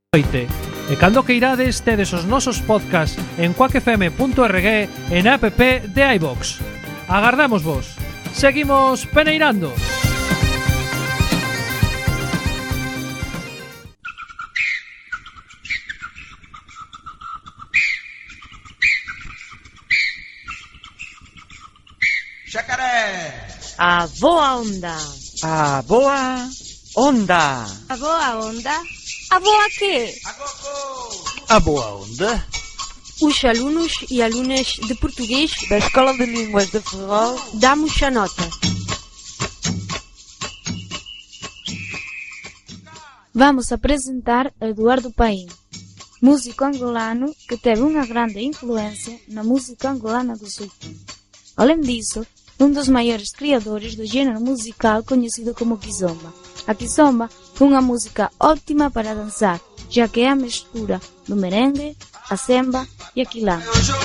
noite. E cando que irades tedes os nosos podcasts en quackfm.org e na app de iVox. Agardamos vos. Seguimos peneirando. Xacaré! A boa onda. A boa onda! A boa onda? A boa que? A boa onda? Os alunos e alunas de português da Escola de Línguas de Ferrol damos a nota. Vamos apresentar Eduardo Paim, músico angolano que teve uma grande influência na música angolana do sul. Além disso, um dos maiores criadores do gênero musical conhecido como kizomba. A kizomba é uma música ótima para dançar, já que é a mistura do merengue, a semba e a quilamba.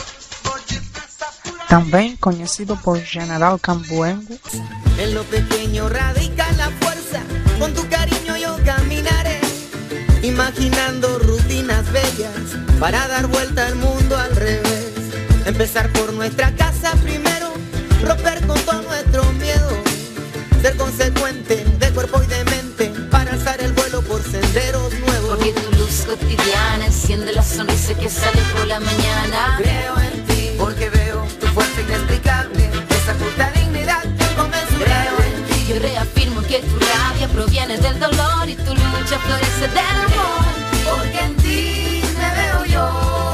Também conhecido por General Cambuengo. En lo pequeño radica la fuerza, con tu cariño yo caminaré, imaginando rutinas bellas para dar vuelta al mundo al revés. Empezar por nuestra casa primero, romper con todo nuestro miedo, ser consecuente de cuerpo y de mente para alzar el vuelo por senderos nuevos. Porque tu luz cotidiana enciende la sonrisa que sale por la mañana. Creo en ti porque veo tu fuerza inexplicable, esa justa dignidad inconmensurable. Creo en ti, yo reafirmo que tu rabia proviene del dolor y tu lucha florece del amor. Porque en ti me veo yo.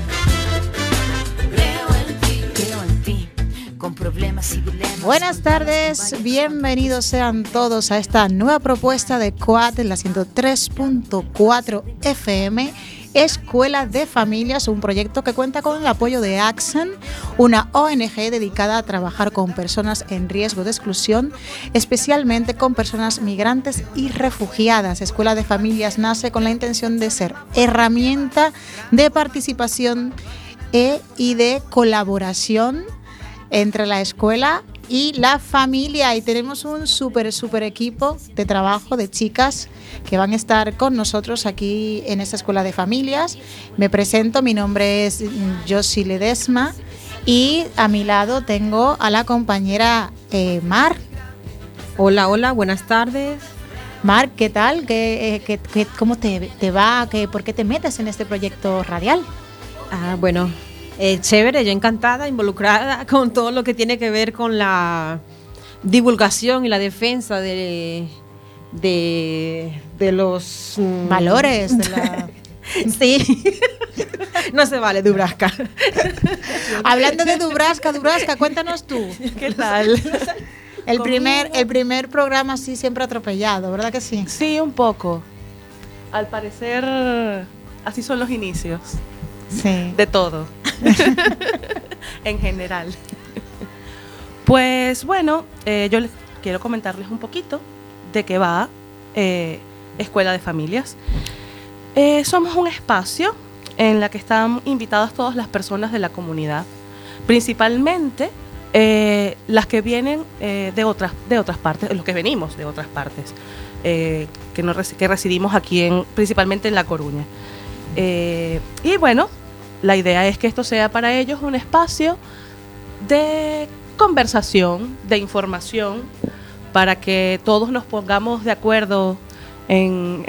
Creo en ti, con problemas y dilemas. Buenas tardes, bienvenidos sean todos a esta nueva propuesta de Quad en la 103.4 FM, Escuela de Familias, un proyecto que cuenta con el apoyo de Accent, una ONG dedicada a trabajar con personas en riesgo de exclusión, especialmente con personas migrantes y refugiadas. Escuela de Familias nace con la intención de ser herramienta de participación y de colaboración entre la escuela y la familia, y tenemos un súper equipo de trabajo de chicas que van a estar con nosotros aquí en esta Escuela de Familias. Me presento, mi nombre es Josie Ledesma y a mi lado tengo a la compañera Mar. Hola, buenas tardes. Mar, ¿qué tal? ¿Cómo te va? ¿Por qué te metes en este proyecto radial? Bueno, chévere, yo encantada, involucrada con todo lo que tiene que ver con la divulgación y la defensa de los valores de la... Sí, no se vale Dubrasca. Hablando de Dubrasca, cuéntanos tú. ¿Qué tal? El primer programa así siempre atropellado, ¿verdad que sí? Sí, un poco. Al parecer, así son los inicios. Sí. De todo. En general. Pues bueno, yo les quiero comentarles un poquito de qué va Escuela de Familias. Somos un espacio en la que están invitadas todas las personas de la comunidad, principalmente las que vienen de otras partes, los que venimos de otras partes, que residimos aquí principalmente en La Coruña. Y bueno, la idea es que esto sea para ellos un espacio de conversación, de información, para que todos nos pongamos de acuerdo en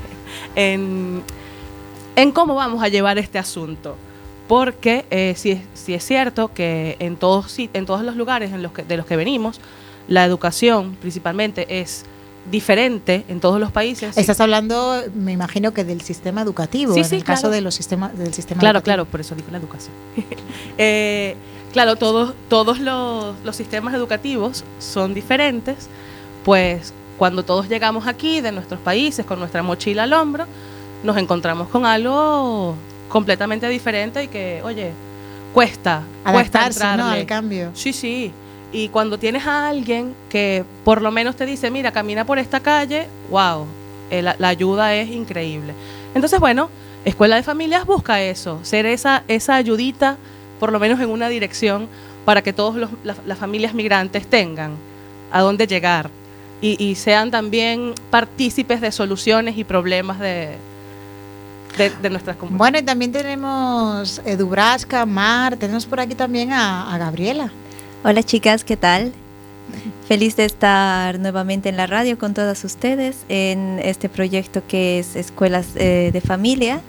cómo vamos a llevar este asunto. Porque sí es cierto que en todos los lugares de los que venimos, la educación principalmente es diferente en todos los países. Estás hablando, me imagino que del sistema educativo, sí, en el claro. Caso del sistema educativo. Claro, por eso digo la educación. Claro, todos los sistemas educativos son diferentes, pues cuando todos llegamos aquí de nuestros países con nuestra mochila al hombro, nos encontramos con algo completamente diferente y que, oye, cuesta adaptarse, entrarle, ¿no?, al cambio. Sí. Y cuando tienes a alguien que por lo menos te dice, mira, camina por esta calle, wow, la ayuda es increíble. Entonces, bueno, Escuela de Familias busca eso, ser esa ayudita, por lo menos en una dirección, para que todas las familias migrantes tengan a dónde llegar y sean también partícipes de soluciones y problemas de nuestras comunidades. Bueno, y también tenemos Dubrasca, Mar, tenemos por aquí también a Gabriela. Hola chicas, ¿qué tal? Feliz de estar nuevamente en la radio con todas ustedes en este proyecto que es Escuelas de Familia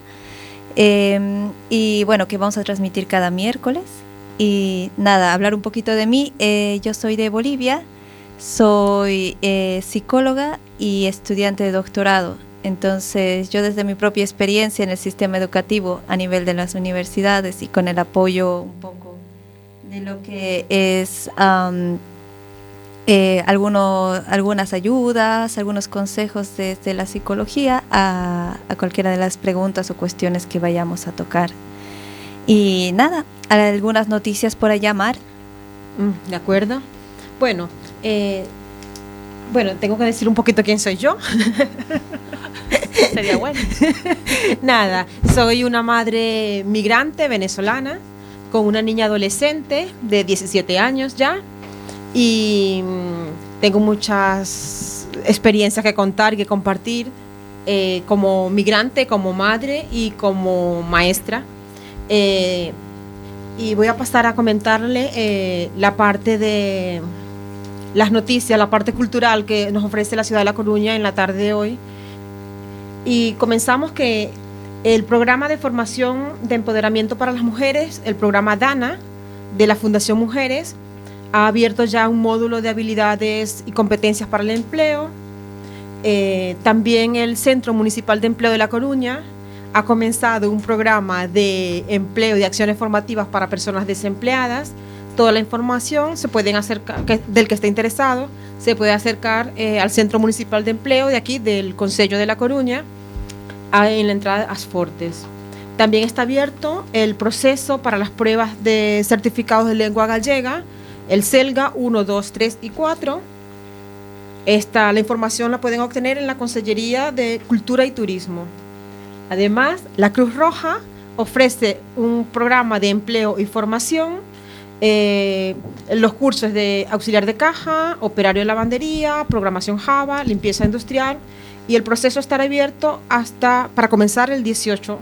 y bueno, que vamos a transmitir cada miércoles. Y nada, hablar un poquito de mí. Yo soy de Bolivia, soy psicóloga y estudiante de doctorado. Entonces yo desde mi propia experiencia en el sistema educativo a nivel de las universidades y con el apoyo un poco de lo que es algunas ayudas, algunos consejos desde la psicología a cualquiera de las preguntas o cuestiones que vayamos a tocar. Y nada, algunas noticias por allá, Mar. De acuerdo. Bueno, tengo que decir un poquito quién soy yo. Sería bueno. Nada, soy una madre migrante venezolana con una niña adolescente de 17 años ya y tengo muchas experiencias que contar y que compartir como migrante, como madre y como maestra. Y voy a pasar a comentarle la parte de las noticias, la parte cultural que nos ofrece la ciudad de La Coruña en la tarde de hoy. Y comenzamos que el programa de formación de empoderamiento para las mujeres, el programa DANA de la Fundación Mujeres, ha abierto ya un módulo de habilidades y competencias para el empleo. También el Centro Municipal de Empleo de La Coruña ha comenzado un programa de empleo y acciones formativas para personas desempleadas. Toda la información se pueden acercar, del que esté interesado, se puede acercar al Centro Municipal de Empleo de aquí, del Concello de La Coruña, en la entrada de Asfortes. También está abierto el proceso para las pruebas de certificados de lengua gallega, el CELGA 1, 2, 3 y 4. La información la pueden obtener en la Consellería de Cultura y Turismo. Además, la Cruz Roja ofrece un programa de empleo y formación, los cursos de auxiliar de caja, operario de lavandería, programación Java, limpieza industrial, y el proceso estará abierto para comenzar el 18.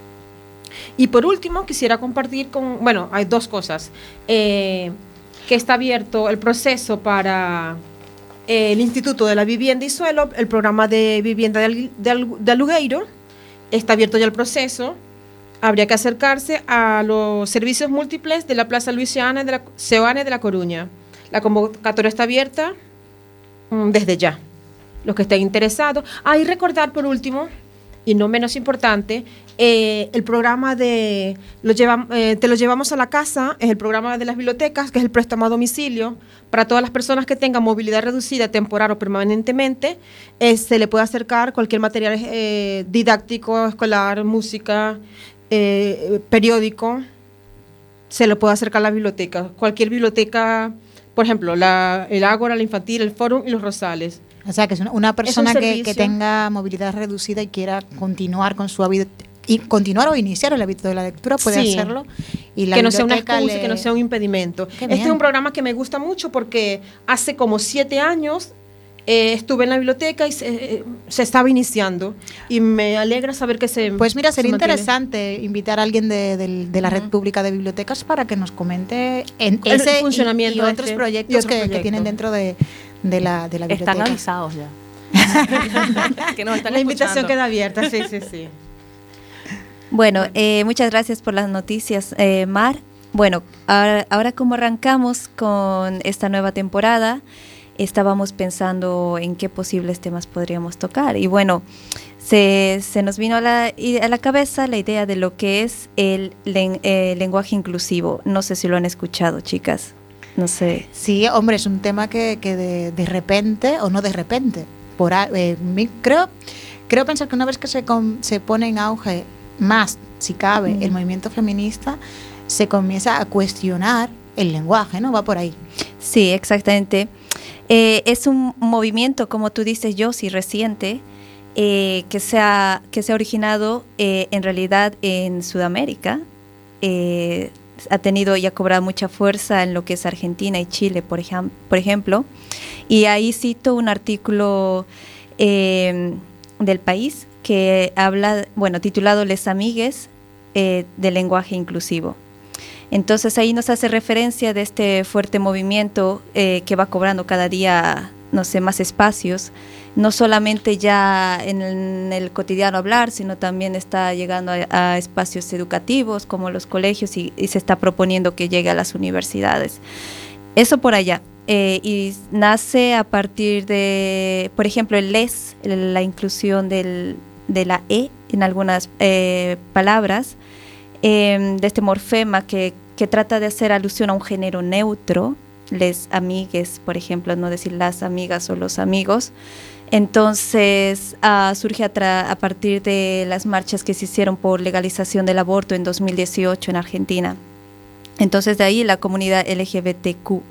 Y por último, quisiera compartir hay dos cosas, que está abierto el proceso para el Instituto de la Vivienda y Suelo, el programa de vivienda de Alugueiro. Está abierto ya el proceso. Habría que acercarse a los servicios múltiples de la Plaza Luis Seoane de La Coruña. La convocatoria está abierta desde ya. Los que estén interesados. Y recordar por último, y no menos importante, el programa de Te lo llevamos a la casa, es el programa de las bibliotecas, que es el préstamo a domicilio para todas las personas que tengan movilidad reducida, temporal o permanentemente. Se le puede acercar cualquier material didáctico, escolar, música, periódico, se le puede acercar a la biblioteca. Cualquier biblioteca, por ejemplo, el Ágora, la Infantil, el Fórum y los Rosales. O sea, que es una persona que tenga movilidad reducida y quiera continuar con su hábito, y continuar o iniciar el hábito de la lectura, puede hacerlo. Y la que no sea una excusa, que no sea un impedimento. Este es un programa que me gusta mucho porque hace como 7 años estuve en la biblioteca y se estaba iniciando, y me alegra saber que Pues mira, sería interesante invitar a alguien de la Red Pública de Bibliotecas para que nos comente el funcionamiento y otros proyectos que tienen dentro de la biblioteca. Están avisados ya. Que nos están la invitación queda abierta, sí. Bueno, muchas gracias por las noticias, Mar. Bueno, ahora como arrancamos con esta nueva temporada, estábamos pensando en qué posibles temas podríamos tocar. Y bueno, se nos vino a la cabeza la idea de lo que es el lenguaje inclusivo. No sé si lo han escuchado, chicas. No sé. Sí, hombre, es un tema que de repente, o no de repente, creo pensar que una vez que se pone en auge más, si cabe, el movimiento feminista, se comienza a cuestionar el lenguaje, ¿no? Va por ahí. Sí, exactamente. Es un movimiento, como tú dices, Josie, reciente, que se ha originado en realidad en Sudamérica. Ha tenido y ha cobrado mucha fuerza en lo que es Argentina y Chile, por ejemplo. Y ahí cito un artículo del País que habla, titulado Les Amigues del lenguaje inclusivo. Entonces ahí nos hace referencia de este fuerte movimiento que va cobrando cada día, más espacios, no solamente ya en el cotidiano hablar, sino también está llegando a espacios educativos como los colegios y se está proponiendo que llegue a las universidades. Eso por allá. Y nace a partir de, por ejemplo, el les, la inclusión de la E en algunas palabras, de este morfema que trata de hacer alusión a un género neutro, les amigues, por ejemplo, no decir las amigas o los amigos. Entonces surge a partir de las marchas que se hicieron por legalización del aborto en 2018 en Argentina. Entonces de ahí la comunidad LGBTQ+,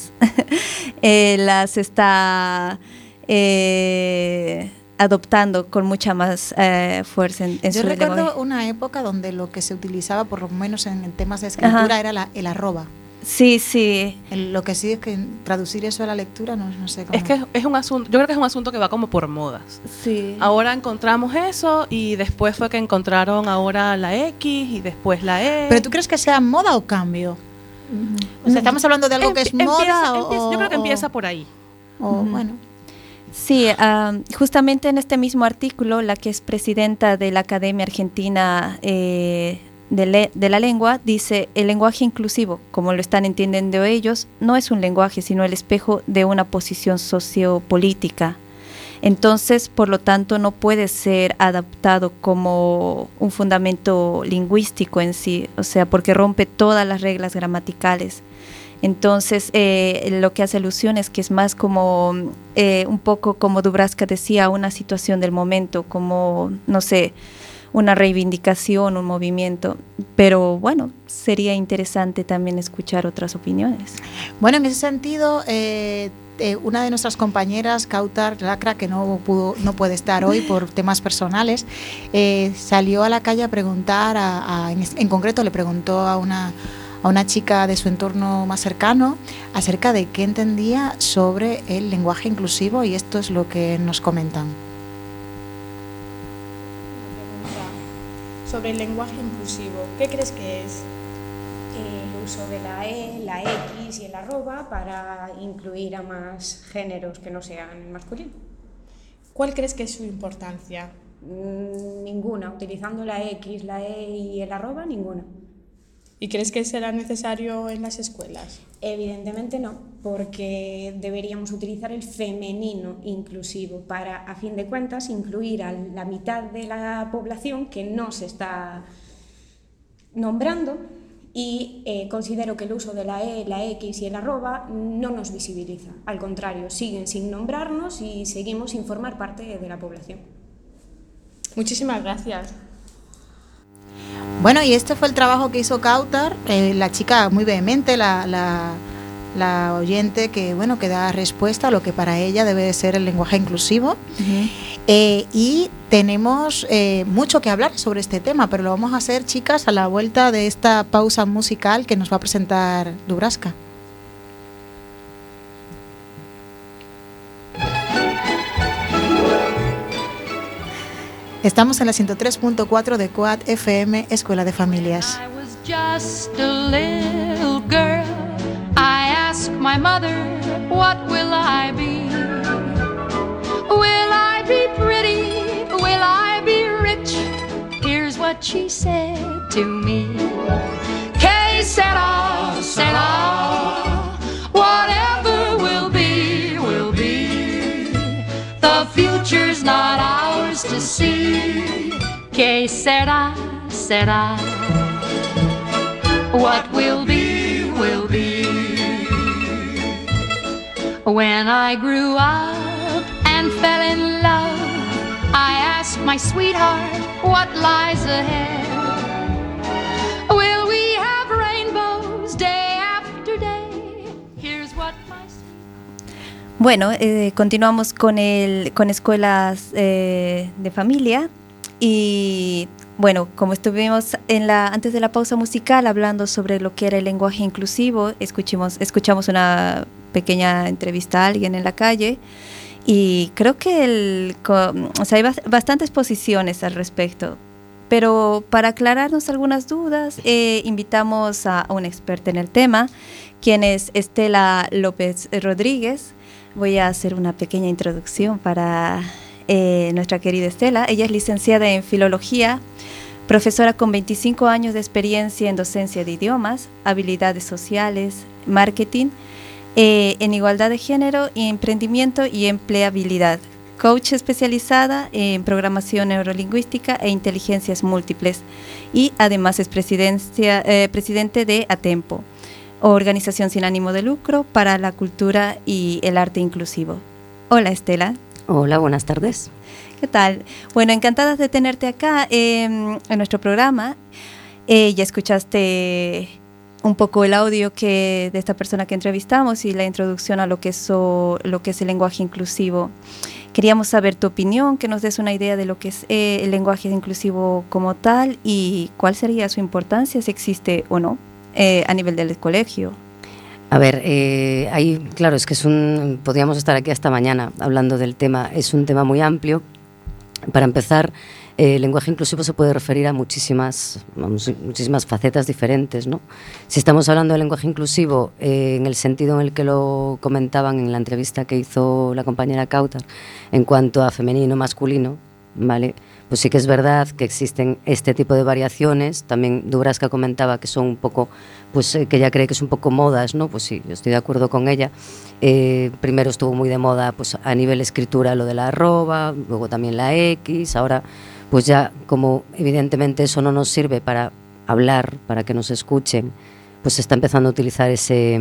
las está adoptando con mucha más fuerza en Yo su recuerdo lenguaje. Una época donde lo que se utilizaba, por lo menos en temas de escritura, era el arroba. Sí, sí. Lo que sí es que traducir eso a la lectura no sé cómo. Es que es un asunto, yo creo que es un asunto que va como por modas. Sí. Ahora encontramos eso y después fue que encontraron ahora la X y después la E. ¿Pero tú crees que sea moda o cambio? O sea, ¿estamos hablando de algo que es moda o...? Yo creo que empieza por ahí. Bueno. Sí, justamente en este mismo artículo, la que es presidenta de la Academia Argentina de la Lengua dice: el lenguaje inclusivo, como lo están entendiendo ellos, no es un lenguaje, sino el espejo de una posición sociopolítica. Entonces, por lo tanto, no puede ser adaptado como un fundamento lingüístico en sí, o sea, porque rompe todas las reglas gramaticales. Entonces, lo que hace alusión es que es más como, un poco como Dubravka decía, una situación del momento, como, no sé, una reivindicación, un movimiento, pero bueno, sería interesante también escuchar otras opiniones. Bueno, en ese sentido, una de nuestras compañeras, Kautar Lacra, que no puede estar hoy por temas personales, salió a la calle a preguntar, en concreto le preguntó a una chica de su entorno más cercano acerca de qué entendía sobre el lenguaje inclusivo, y esto es lo que nos comentan. Sobre el lenguaje inclusivo, ¿qué crees que es? El uso de la E, la X y el arroba para incluir a más géneros que no sean el masculino. ¿Cuál crees que es su importancia? Ninguna. Utilizando la X, la E y el arroba, ninguna. ¿Y crees que será necesario en las escuelas? Evidentemente no, porque deberíamos utilizar el femenino inclusivo para, a fin de cuentas, incluir a la mitad de la población que no se está nombrando, y considero que el uso de la E, la X y el arroba no nos visibiliza. Al contrario, siguen sin nombrarnos y seguimos sin formar parte de la población. Muchísimas gracias. Bueno, y este fue el trabajo que hizo Kautar, la chica muy vehemente, la oyente que da respuesta a lo que para ella debe de ser el lenguaje inclusivo. Y tenemos mucho que hablar sobre este tema, pero lo vamos a hacer, chicas, a la vuelta de esta pausa musical que nos va a presentar Dubravka. Estamos en la 103.4 de Quad FM, Escuela de Familias. I was just a little girl. I asked my mother, what will I be? Will I be pretty? Will I be rich? Here's what she said to me. Que sera, sera. Whatever will be, will be. The future's not ours to see. Que será, será. What will be, will be. When I grew up and fell in love, I asked my sweetheart what lies ahead. Will we have rainbows day after day? Here's what my... Bueno, continuamos con escuelas de familia, y bueno, como estuvimos antes de la pausa musical hablando sobre lo que era el lenguaje inclusivo, escuchamos una pequeña entrevista a alguien en la calle, Y creo que hay bastantes posiciones al respecto. Pero para aclararnos algunas dudas, invitamos a una experta en el tema, quien es Estela López Rodríguez. Voy a hacer una pequeña introducción para nuestra querida Estela. Ella es licenciada en Filología, profesora con 25 años de experiencia en docencia de idiomas, habilidades sociales, marketing, en igualdad de género, emprendimiento y empleabilidad. Coach especializada en programación neurolingüística e inteligencias múltiples. Y además es presidente de ATEMPO, organización sin ánimo de lucro para la cultura y el arte inclusivo. Hola, Estela. Hola, buenas tardes. ¿Qué tal? Bueno, encantadas de tenerte acá en nuestro programa. Ya escuchaste un poco el audio de esta persona que entrevistamos y la introducción a lo que es el lenguaje inclusivo. Queríamos saber tu opinión, que nos des una idea de lo que es el lenguaje inclusivo como tal y cuál sería su importancia, si existe o no, a nivel del colegio. A ver, claro, es que podríamos estar aquí hasta mañana hablando del tema. Es un tema muy amplio. Para empezar, el lenguaje inclusivo se puede referir a muchísimas facetas diferentes, ¿no? Si estamos hablando de lenguaje inclusivo en el sentido en el que lo comentaban en la entrevista que hizo la compañera Kautar, en cuanto a femenino, masculino, ¿vale? Pues sí que es verdad que existen este tipo de variaciones. También Dubrasca comentaba que son un poco, pues que ella cree que es un poco modas, ¿no? Pues sí, yo estoy de acuerdo con ella. Primero estuvo muy de moda, pues a nivel escritura, lo de la arroba, luego también la X. Ahora, pues ya como evidentemente eso no nos sirve para hablar, para que nos escuchen, pues se está empezando a utilizar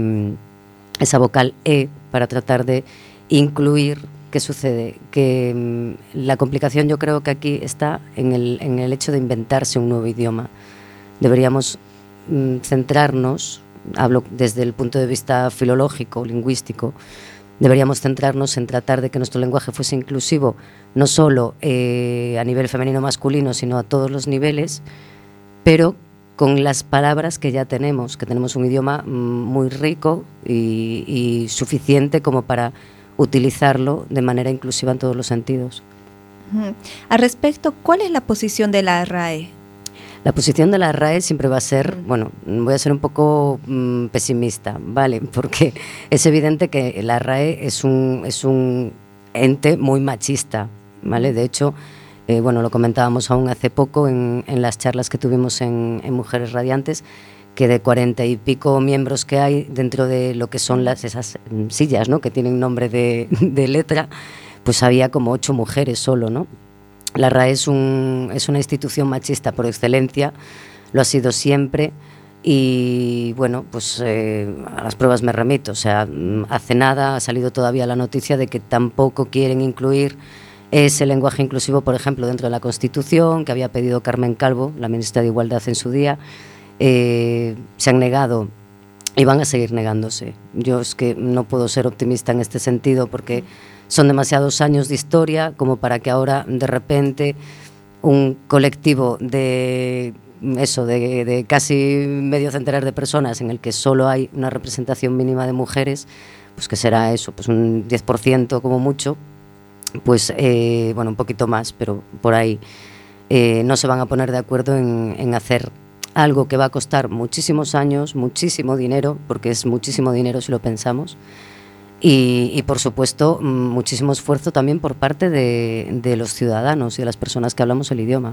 esa vocal E para tratar de incluir. ¿Qué sucede? Que la complicación yo creo que aquí está en el hecho de inventarse un nuevo idioma. Deberíamos centrarnos, hablo desde el punto de vista filológico, lingüístico, deberíamos centrarnos en tratar de que nuestro lenguaje fuese inclusivo, no solo a nivel femenino-masculino, sino a todos los niveles, pero con las palabras que ya tenemos, que tenemos un idioma muy rico y suficiente como para utilizarlo de manera inclusiva en todos los sentidos. Al respecto, ¿cuál es la posición de la RAE? La posición de la RAE siempre va a ser, bueno, voy a ser un poco pesimista, ¿vale? Porque es evidente que la RAE es un ente muy machista, ¿vale? De hecho, bueno, lo comentábamos aún hace poco en las charlas que tuvimos en Mujeres Radiantes, que de 40 y pico miembros que hay dentro de lo que son esas sillas, ¿no? Que tienen nombre de letra, pues había como 8 mujeres solo, ¿no? La RAE es una institución machista por excelencia, lo ha sido siempre y bueno, pues a las pruebas me remito. O sea, hace nada ha salido todavía la noticia de que tampoco quieren incluir ese lenguaje inclusivo, por ejemplo, dentro de la Constitución, que había pedido Carmen Calvo, la ministra de Igualdad en su día. Se han negado y van a seguir negándose. Yo es que no puedo ser optimista en este sentido porque son demasiados años de historia como para que ahora de repente un colectivo de casi medio centenar de personas en el que solo hay una representación mínima de mujeres, pues que será eso, pues un 10% como mucho, pues bueno, un poquito más, pero por ahí no se van a poner de acuerdo en hacer algo que va a costar muchísimos años, muchísimo dinero, porque es muchísimo dinero si lo pensamos, y por supuesto muchísimo esfuerzo también por parte de los ciudadanos y de las personas que hablamos el idioma.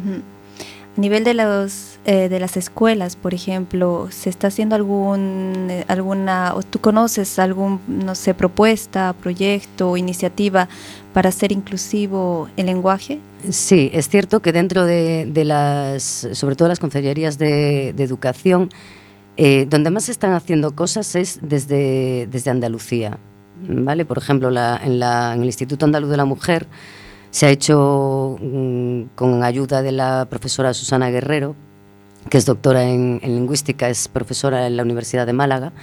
A nivel de las escuelas, por ejemplo, ¿se está haciendo alguna, o tú conoces algún, no sé, propuesta, proyecto, iniciativa para hacer inclusivo el lenguaje? Sí, es cierto que dentro de sobre todo las consellerías de educación, donde más se están haciendo cosas es desde Andalucía, ¿vale? Por ejemplo, en el Instituto Andaluz de la Mujer se ha hecho con ayuda de la profesora Susana Guerrero, que es doctora en lingüística, es profesora en la Universidad de Málaga.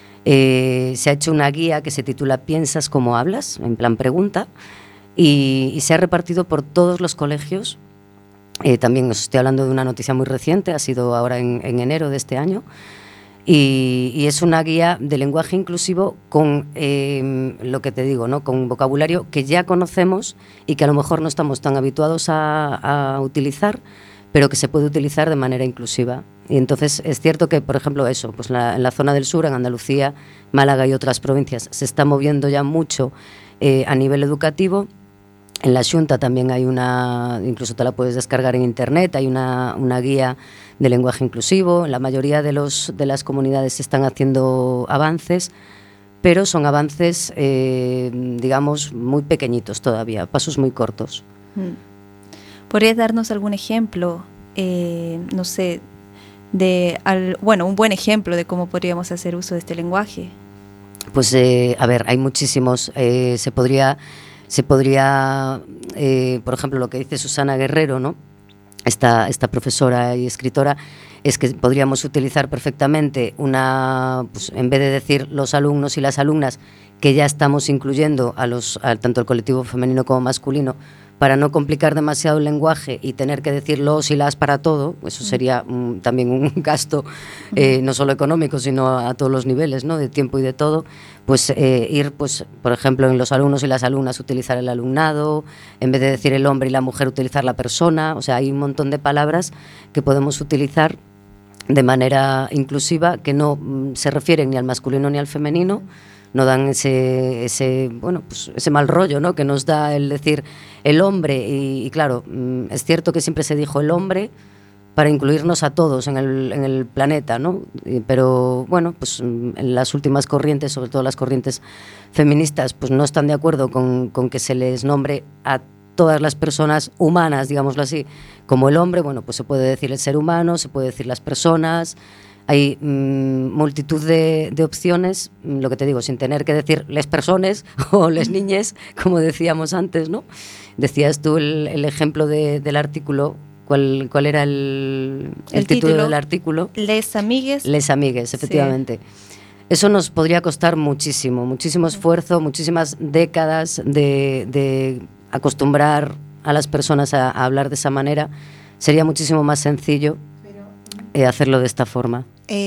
Se ha hecho una guía que se titula ¿Piensas como hablas?, en plan pregunta, y se ha repartido por todos los colegios. También os estoy hablando de una noticia muy reciente, ha sido ahora en enero de este año. Y es una guía de lenguaje inclusivo con lo que te digo, ¿no? Con vocabulario que ya conocemos y que a lo mejor no estamos tan habituados a utilizar, pero que se puede utilizar de manera inclusiva. Y entonces es cierto que, por ejemplo, eso, pues en la zona del sur, en Andalucía, Málaga y otras provincias, se está moviendo ya mucho a nivel educativo. En la Xunta también hay incluso te la puedes descargar en internet, hay una guía de lenguaje inclusivo. En la mayoría de las comunidades se están haciendo avances, pero son avances, digamos, muy pequeñitos todavía, pasos muy cortos. ¿Podrías darnos algún ejemplo, no sé, un buen ejemplo de cómo podríamos hacer uso de este lenguaje? Pues, a ver, hay muchísimos. Se podría, por ejemplo, lo que dice Susana Guerrero, ¿no? Esta profesora y escritora, es que podríamos utilizar perfectamente pues, en vez de decir los alumnos y las alumnas, que ya estamos incluyendo a tanto el colectivo femenino como masculino, para no complicar demasiado el lenguaje y tener que decir los y las para todo. Eso sería también un gasto no solo económico, sino a todos los niveles, ¿no? De tiempo y de todo. Pues ir, pues, por ejemplo, en los alumnos y las alumnas utilizar el alumnado, en vez de decir el hombre y la mujer utilizar la persona. O sea, hay un montón de palabras que podemos utilizar de manera inclusiva que no se refieren ni al masculino ni al femenino. No dan ese mal rollo, ¿no? Que nos da el decir el hombre. Y claro, es cierto que siempre se dijo el hombre para incluirnos a todos en el planeta, ¿no? Pero bueno, pues en las últimas corrientes, sobre todo las corrientes feministas, pues no están de acuerdo con que se les nombre a todas las personas humanas, digámoslo así, como el hombre. Bueno, pues se puede decir el ser humano, se puede decir las personas. Hay multitud de opciones, lo que te digo, sin tener que decir les persones o les niñes, como decíamos antes, ¿no? Decías tú el ejemplo del artículo. ¿Cuál era el título del artículo? Les amigues. Les amigues, efectivamente. Sí. Eso nos podría costar muchísimo esfuerzo, muchísimas décadas de acostumbrar a las personas a hablar de esa manera. Sería muchísimo más sencillo hacerlo de esta forma.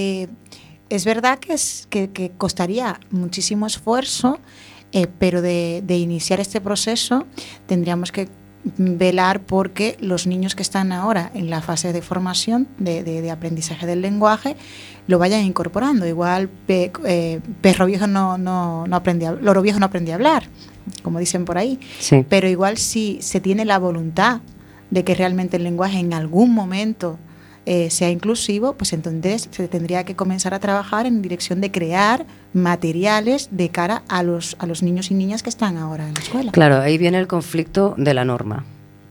Es verdad que costaría muchísimo esfuerzo, pero de iniciar este proceso tendríamos que velar porque los niños que están ahora en la fase de formación, de aprendizaje del lenguaje, lo vayan incorporando. Igual perro viejo loro viejo no aprende a hablar, como dicen por ahí. Sí. Pero igual si se tiene la voluntad de que realmente el lenguaje en algún momento sea inclusivo, pues entonces se tendría que comenzar a trabajar en dirección de crear materiales de cara a los niños y niñas que están ahora en la escuela. Claro, ahí viene el conflicto de la norma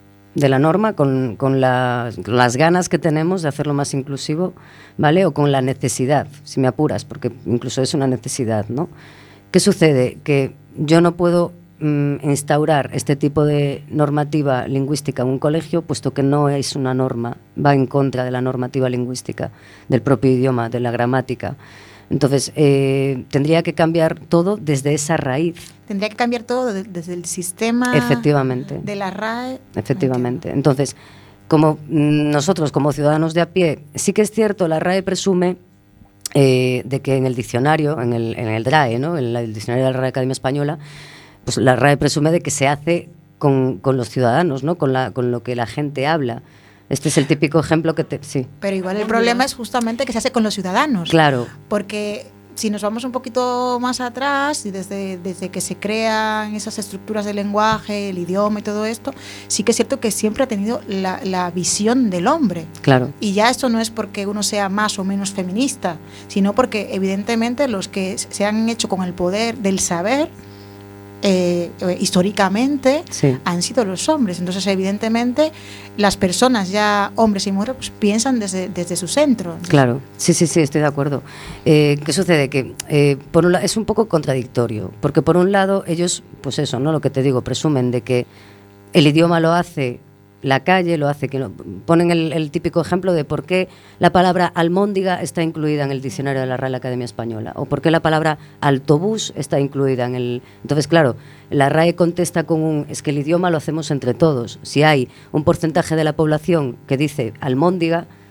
con las ganas que tenemos de hacerlo más inclusivo, ¿vale? O con la necesidad, si me apuras, porque incluso es una necesidad, ¿no? ¿Qué sucede? Que yo no puedo instaurar este tipo de normativa lingüística en un colegio, puesto que no es una norma, va en contra de la normativa lingüística, del propio idioma, de la gramática. Entonces, tendría que cambiar todo desde esa raíz. Tendría que cambiar todo desde el sistema. Efectivamente. De la RAE. Efectivamente. Entonces, como nosotros, como ciudadanos de a pie, sí que es cierto, la RAE presume de que en el diccionario, en el DRAE, ¿no? En el diccionario de la Real Academia Española, pues la RAE presume de que se hace con los ciudadanos, ¿no? Con lo que la gente habla. Este es el típico ejemplo que sí. Pero igual el problema es justamente que se hace con los ciudadanos. Claro. Porque si nos vamos un poquito más atrás, y desde que se crean esas estructuras del lenguaje, el idioma y todo esto, sí que es cierto que siempre ha tenido la visión del hombre. Claro. Y ya esto no es porque uno sea más o menos feminista, sino porque evidentemente los que se han hecho con el poder del saber, históricamente sí, han sido los hombres. Entonces evidentemente las personas, ya hombres y mujeres, pues piensan desde su centro. Claro, sí, estoy de acuerdo. ¿Qué sucede? Que por un lado es un poco contradictorio, porque por un lado ellos, pues eso, ¿no? Lo que te digo, presumen de que el idioma lo hace la calle, lo hace, ponen el típico ejemplo de por qué la palabra almóndiga está incluida en el diccionario de la Real Academia Española, o por qué la palabra autobús está incluida en el... Entonces, claro, la RAE contesta con es que el idioma lo hacemos entre todos. Si hay un porcentaje de la población que dice almóndiga,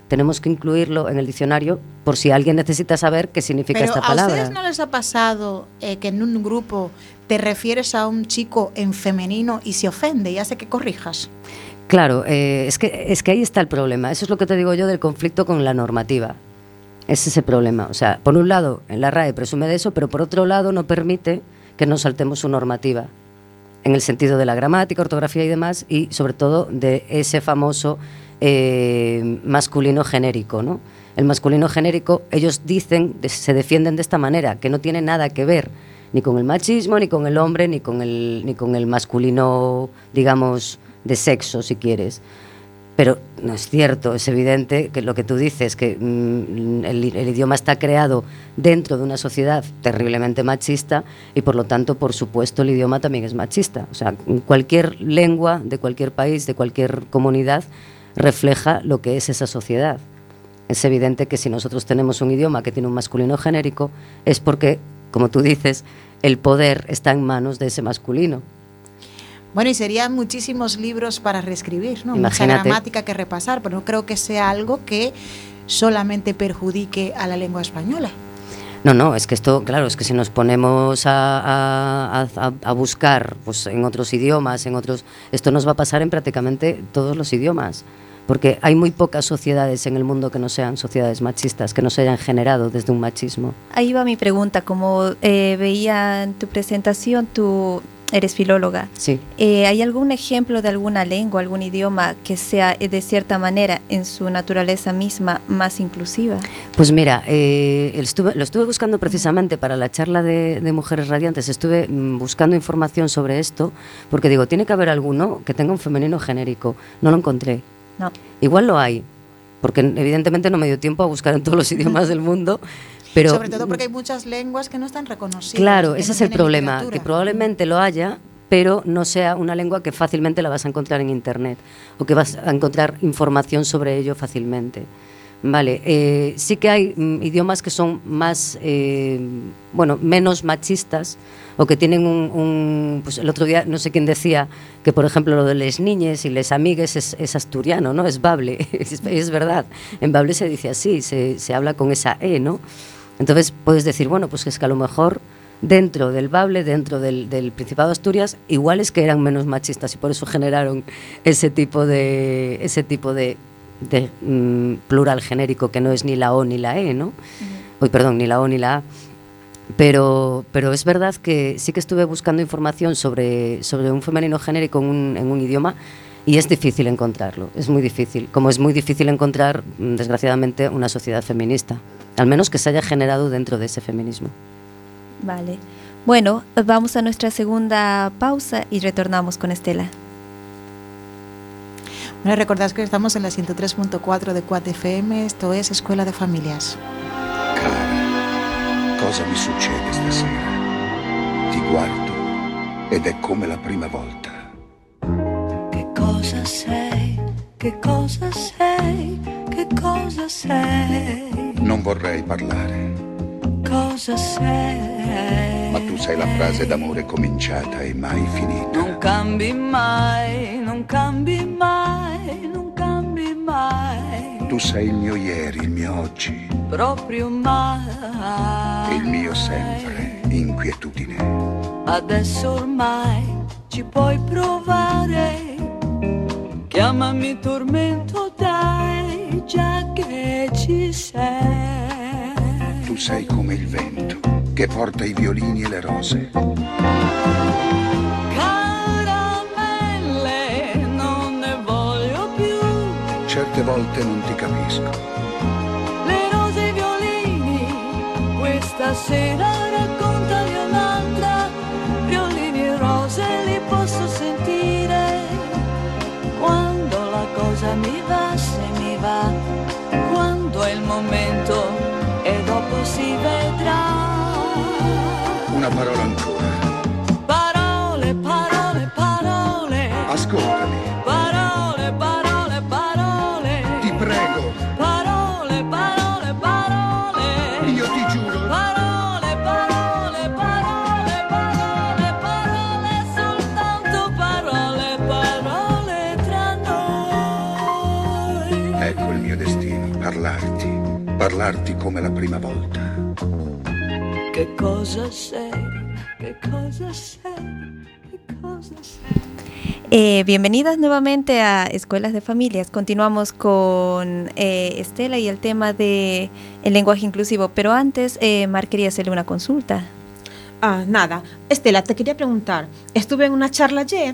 tenemos que incluirlo en el diccionario por si alguien necesita saber qué significa esta palabra. ¿A ustedes no les ha pasado que en un grupo te refieres a un chico en femenino y se ofende y hace que corrijas? Claro, es que ahí está el problema. Eso es lo que te digo yo del conflicto con la normativa. Es ese problema. O sea, por un lado, en la RAE presume de eso, pero por otro lado no permite que nos saltemos su normativa, en el sentido de la gramática, ortografía y demás, y sobre todo de ese famoso masculino genérico, ¿no? El masculino genérico, ellos dicen, se defienden de esta manera, que no tiene nada que ver ni con el machismo, ni con el hombre, ni con el masculino, digamos, de sexo, si quieres. Pero no es cierto, es evidente que lo que tú dices, que el idioma está creado dentro de una sociedad terriblemente machista y por lo tanto, por supuesto, el idioma también es machista. O sea, cualquier lengua de cualquier país, de cualquier comunidad, refleja lo que es esa sociedad. Es evidente que si nosotros tenemos un idioma que tiene un masculino genérico, es porque, como tú dices, el poder está en manos de ese masculino. Bueno, y serían muchísimos libros para reescribir, ¿no? Imagínate. Mucha gramática que repasar, pero no creo que sea algo que solamente perjudique a la lengua española. No, es que esto, claro, es que si nos ponemos a buscar pues, en otros idiomas, esto nos va a pasar en prácticamente todos los idiomas, porque hay muy pocas sociedades en el mundo que no sean sociedades machistas, que no se hayan generado desde un machismo. Ahí va mi pregunta, como veía en tu presentación, tú eres filóloga. Sí. ¿Hay algún ejemplo de alguna lengua, algún idioma que sea de cierta manera en su naturaleza misma más inclusiva? Pues mira, lo estuve buscando precisamente para la charla de Mujeres Radiantes, estuve buscando información sobre esto, porque digo, tiene que haber alguno que tenga un femenino genérico. No lo encontré. No. Igual lo hay, porque evidentemente no me dio tiempo a buscar en todos los idiomas del mundo. Pero, sobre todo porque hay muchas lenguas que no están reconocidas. Claro, ese es el problema, que probablemente lo haya, pero no sea una lengua que fácilmente la vas a encontrar en internet o que vas a encontrar información sobre ello fácilmente. Vale, sí que hay idiomas que son más, menos machistas o que tienen pues el otro día no sé quién decía que por ejemplo lo de les niñes y les amigues es asturiano, ¿no? Es bable, es verdad, en bable se dice así, se habla con esa E, ¿no? Entonces puedes decir, bueno, pues es que a lo mejor dentro del bable, dentro del Principado de Asturias, igual es que eran menos machistas y por eso generaron ese tipo de plural genérico que no es ni la O ni la E, ¿no? Ni la O ni la A. Pero es verdad que sí que estuve buscando información sobre un femenino genérico en un idioma y es difícil encontrarlo, es muy difícil, como es muy difícil encontrar, desgraciadamente, una sociedad feminista, al menos que se haya generado dentro de ese feminismo. Vale. Bueno, vamos a nuestra segunda pausa y retornamos con Estela. Bueno, recordad que estamos en la 103.4 de Quad FM, esto es Escuela de Familias. Cara, cosa mi succede stasera? Ti guardo ed è come la prima volta. Che cosa sei? Che cosa sei? Che cosa sei? Non vorrei parlare. Cosa sei? Ma tu sei la frase d'amore cominciata e mai finita. Non cambi mai, non cambi mai, non cambi mai. Tu sei il mio ieri, il mio oggi. Proprio mai. Il mio sempre, inquietudine. Adesso ormai ci puoi provare. Chiamami tormento, dai, già che ci sei. Tu sei come il vento che porta i violini e le rose. Caramelle, non ne voglio più. Certe volte non ti capisco. Le rose e i violini, questa sera raccontali un'altra. Violini e rose li posso sentire. Quando la cosa mi va, se mi va. Quando è il momento e dopo si vedrà. Una parola ancora. Parole, parole, parole. Ascoltami. Parole, parole, parole. Ti prego. Parole, parole, parole. Io ti giuro. Parole, parole, parole, parole, parole, soltanto parole, parole tra noi. Ecco il mio destino. parlarti come la prima volta. Che cosa sei? Che cosa sei? Che cosa sei? Bienvenidas nuevamente a Escuelas de Familias. Continuamos con Estela y el tema de el lenguaje inclusivo, pero antes Mar quería hacerle una consulta. Nada, Estela, te quería preguntar, estuve en una charla ayer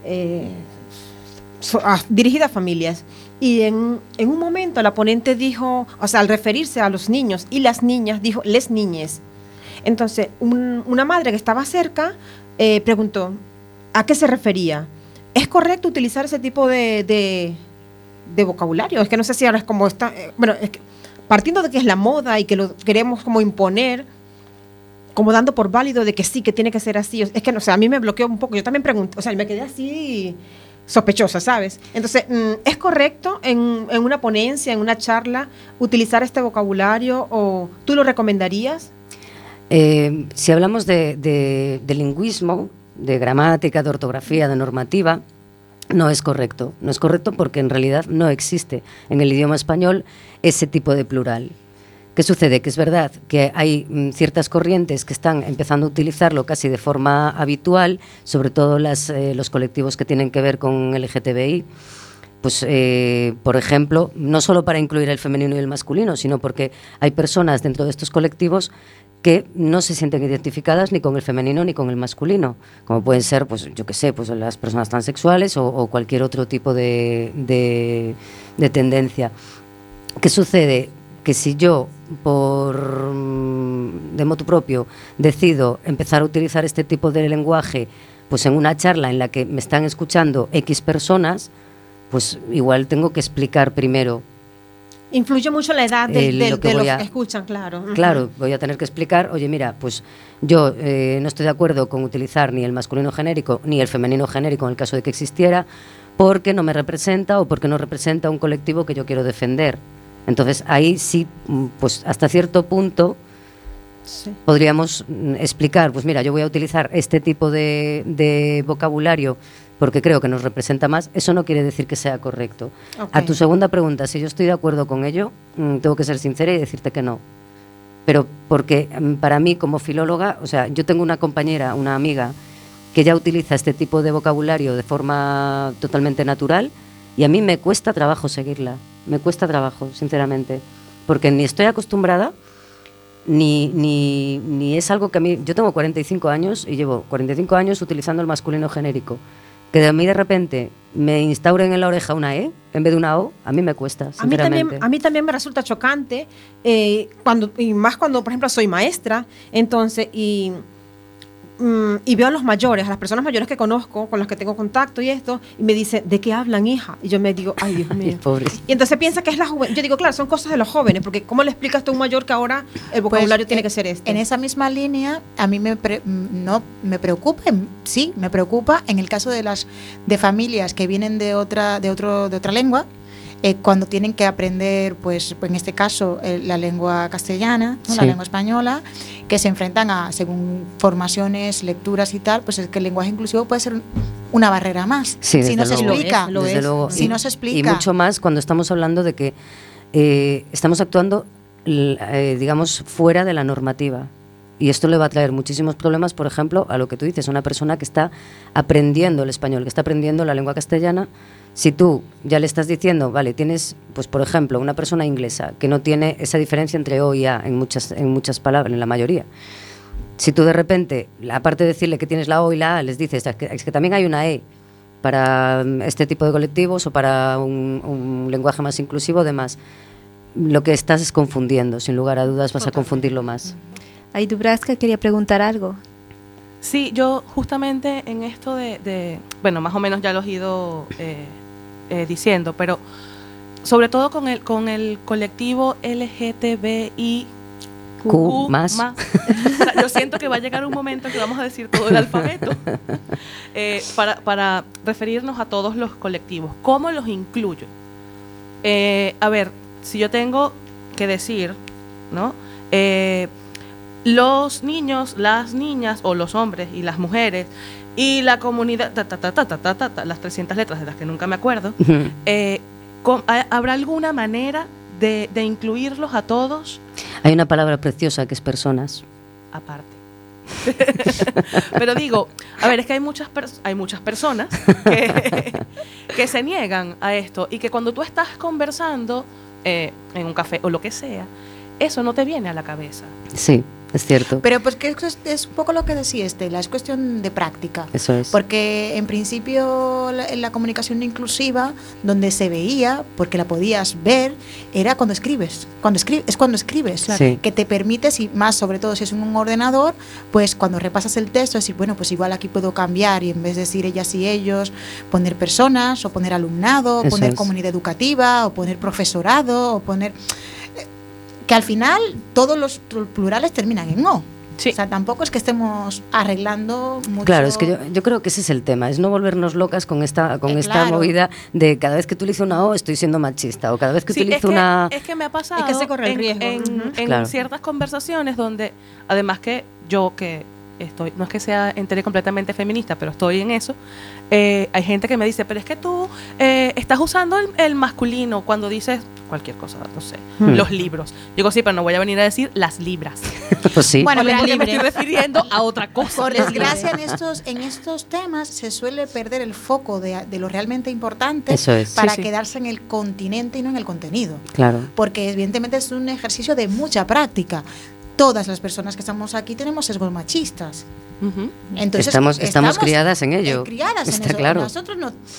dirigida a familias y en un momento la ponente dijo, o sea, al referirse a los niños y las niñas, dijo les niñes. Entonces, una madre que estaba cerca preguntó, ¿a qué se refería? ¿Es correcto utilizar ese tipo de vocabulario? Es que no sé si ahora es como está, bueno, es que, partiendo de que es la moda y que lo queremos como imponer, como dando por válido de que sí, que tiene que ser así. Es que, no sé, a mí me bloqueó un poco. Yo también pregunté, o sea, me quedé así sospechosa, ¿sabes? Entonces, ¿es correcto en una ponencia, en una charla, utilizar este vocabulario o tú lo recomendarías? Si hablamos de lingüismo, de gramática, de ortografía, de normativa, no es correcto. No es correcto porque en realidad no existe en el idioma español ese tipo de plural. ¿Qué sucede? Que es verdad que hay ciertas corrientes que están empezando a utilizarlo casi de forma habitual, sobre todo los colectivos que tienen que ver con LGTBI. Pues, por ejemplo, no solo para incluir el femenino y el masculino, sino porque hay personas dentro de estos colectivos que no se sienten identificadas ni con el femenino ni con el masculino, como pueden ser, pues yo qué sé, pues las personas transexuales o cualquier otro tipo de tendencia. ¿Qué sucede? Que si yo, de motu propio, decido empezar a utilizar este tipo de lenguaje, pues en una charla en la que me están escuchando X personas, pues igual tengo que explicar primero. Influye mucho la edad de los que escuchan, claro. Claro, voy a tener que explicar, oye, mira, pues yo no estoy de acuerdo con utilizar ni el masculino genérico ni el femenino genérico en el caso de que existiera, porque no me representa o porque no representa un colectivo que yo quiero defender. Entonces ahí sí, pues hasta cierto punto podríamos explicar, pues mira, yo voy a utilizar este tipo de vocabulario porque creo que nos representa más. Eso no quiere decir que sea correcto. Okay. A tu segunda pregunta, si yo estoy de acuerdo con ello, tengo que ser sincera y decirte que no. Pero porque para mí como filóloga, o sea, yo tengo una compañera, una amiga, que ya utiliza este tipo de vocabulario de forma totalmente natural y a mí me cuesta trabajo seguirla. Me cuesta trabajo, sinceramente, porque ni estoy acostumbrada, ni es algo que a mí... Yo tengo 45 años y llevo 45 años utilizando el masculino genérico. Que de mí de repente me instauren en la oreja una E en vez de una O, a mí me cuesta, sinceramente. A mí también me resulta chocante, y más cuando, por ejemplo, soy maestra, entonces, y veo a los mayores, a las personas mayores que conozco, con las que tengo contacto y esto, y me dicen, ¿de qué hablan, hija? Y yo me digo, ay, Dios mío. Y entonces piensa que es la juventud. Yo digo, claro, son cosas de los jóvenes, porque ¿cómo le explicas tú a un mayor que ahora el vocabulario tiene que ser este? En esa misma línea, a mí me preocupa, sí, me preocupa en el caso de familias que vienen de otra lengua, cuando tienen que aprender, pues en este caso, la lengua castellana, ¿no? Sí. La lengua española, que se enfrentan a, según formaciones, lecturas y tal, pues es que el lenguaje inclusivo puede ser una barrera más. Sí, si no se explica. Desde luego. Si no se explica. Y mucho más cuando estamos hablando de que estamos actuando, digamos, fuera de la normativa. Y esto le va a traer muchísimos problemas, por ejemplo, a lo que tú dices, una persona que está aprendiendo el español, que está aprendiendo la lengua castellana. Si tú ya le estás diciendo, vale, tienes, pues por ejemplo, una persona inglesa que no tiene esa diferencia entre O y A en muchas palabras, en la mayoría. Si tú de repente, aparte de decirle que tienes la O y la A, les dices, es que también hay una E para este tipo de colectivos o para un lenguaje más inclusivo, demás, lo que estás es confundiendo, sin lugar a dudas vas a confundirlo más. Ahí Dubravka quería preguntar algo. Sí, yo justamente en esto bueno, más o menos ya lo he ido diciendo, pero sobre todo con el colectivo LGTBIQ+. O sea, yo siento que va a llegar un momento que vamos a decir todo el alfabeto para referirnos a todos los colectivos. ¿Cómo los incluyo? A ver, si yo tengo que decir, ¿no? Los niños, las niñas, o los hombres y las mujeres, y la comunidad, las 300 letras de las que nunca me acuerdo, ¿habrá alguna manera de incluirlos a todos. Hay una palabra preciosa que es personas. Aparte. Pero digo, a ver, es que hay muchas personas que se niegan a esto y que cuando tú estás conversando en un café o lo que sea, eso no te viene a la cabeza. Sí, es cierto. Pero pues que es un poco lo que decía Estela, es cuestión de práctica. Eso es. Porque en principio la comunicación inclusiva, donde se veía, porque la podías ver, era cuando escribes. Es cuando escribes, claro, Sí. que te permites, y más sobre todo si es en un ordenador, pues cuando repasas el texto, decir, bueno, pues igual aquí puedo cambiar y en vez de decir ellas y ellos, poner personas, o poner alumnado, o Eso poner es. comunidad educativa, o poner profesorado, o poner... que al final todos los plurales terminan en O. Sí. O sea, tampoco es que estemos arreglando mucho. Claro, es que yo creo que ese es el tema, es no volvernos locas con esta claro. movida de cada vez que utilizo una O estoy siendo machista, o cada vez que Sí, utilizo es que me ha pasado Es que se corre el riesgo. en Claro. ciertas conversaciones donde, además que yo que estoy, no es que sea enteré completamente feminista, pero estoy en eso, hay gente que me dice, pero es que tú estás usando el masculino cuando dices cualquier cosa, no sé, los libros. Digo, sí, pero no voy a venir a decir las libras. Pues sí. Bueno, Porque pero me estoy refiriendo a otra cosa. por desgracia en estos temas se suele perder el foco de lo realmente importante Eso es. para Sí, sí. quedarse en el continente y no en el contenido. Claro. Porque evidentemente es un ejercicio de mucha práctica. Todas las personas que estamos aquí tenemos sesgos machistas. Ujú. Entonces, Estamos criadas en ello. Criadas Está en eso. claro. Nosotros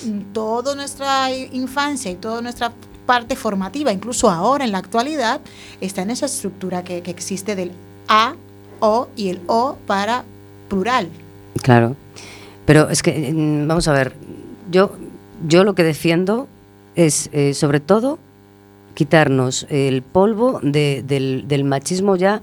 toda nuestra infancia y toda nuestra parte formativa, incluso ahora en la actualidad, está en esa estructura que existe del A, O y el O para plural. Claro. Pero es que, vamos a ver, yo lo que defiendo es, sobre todo, quitarnos el polvo del machismo ya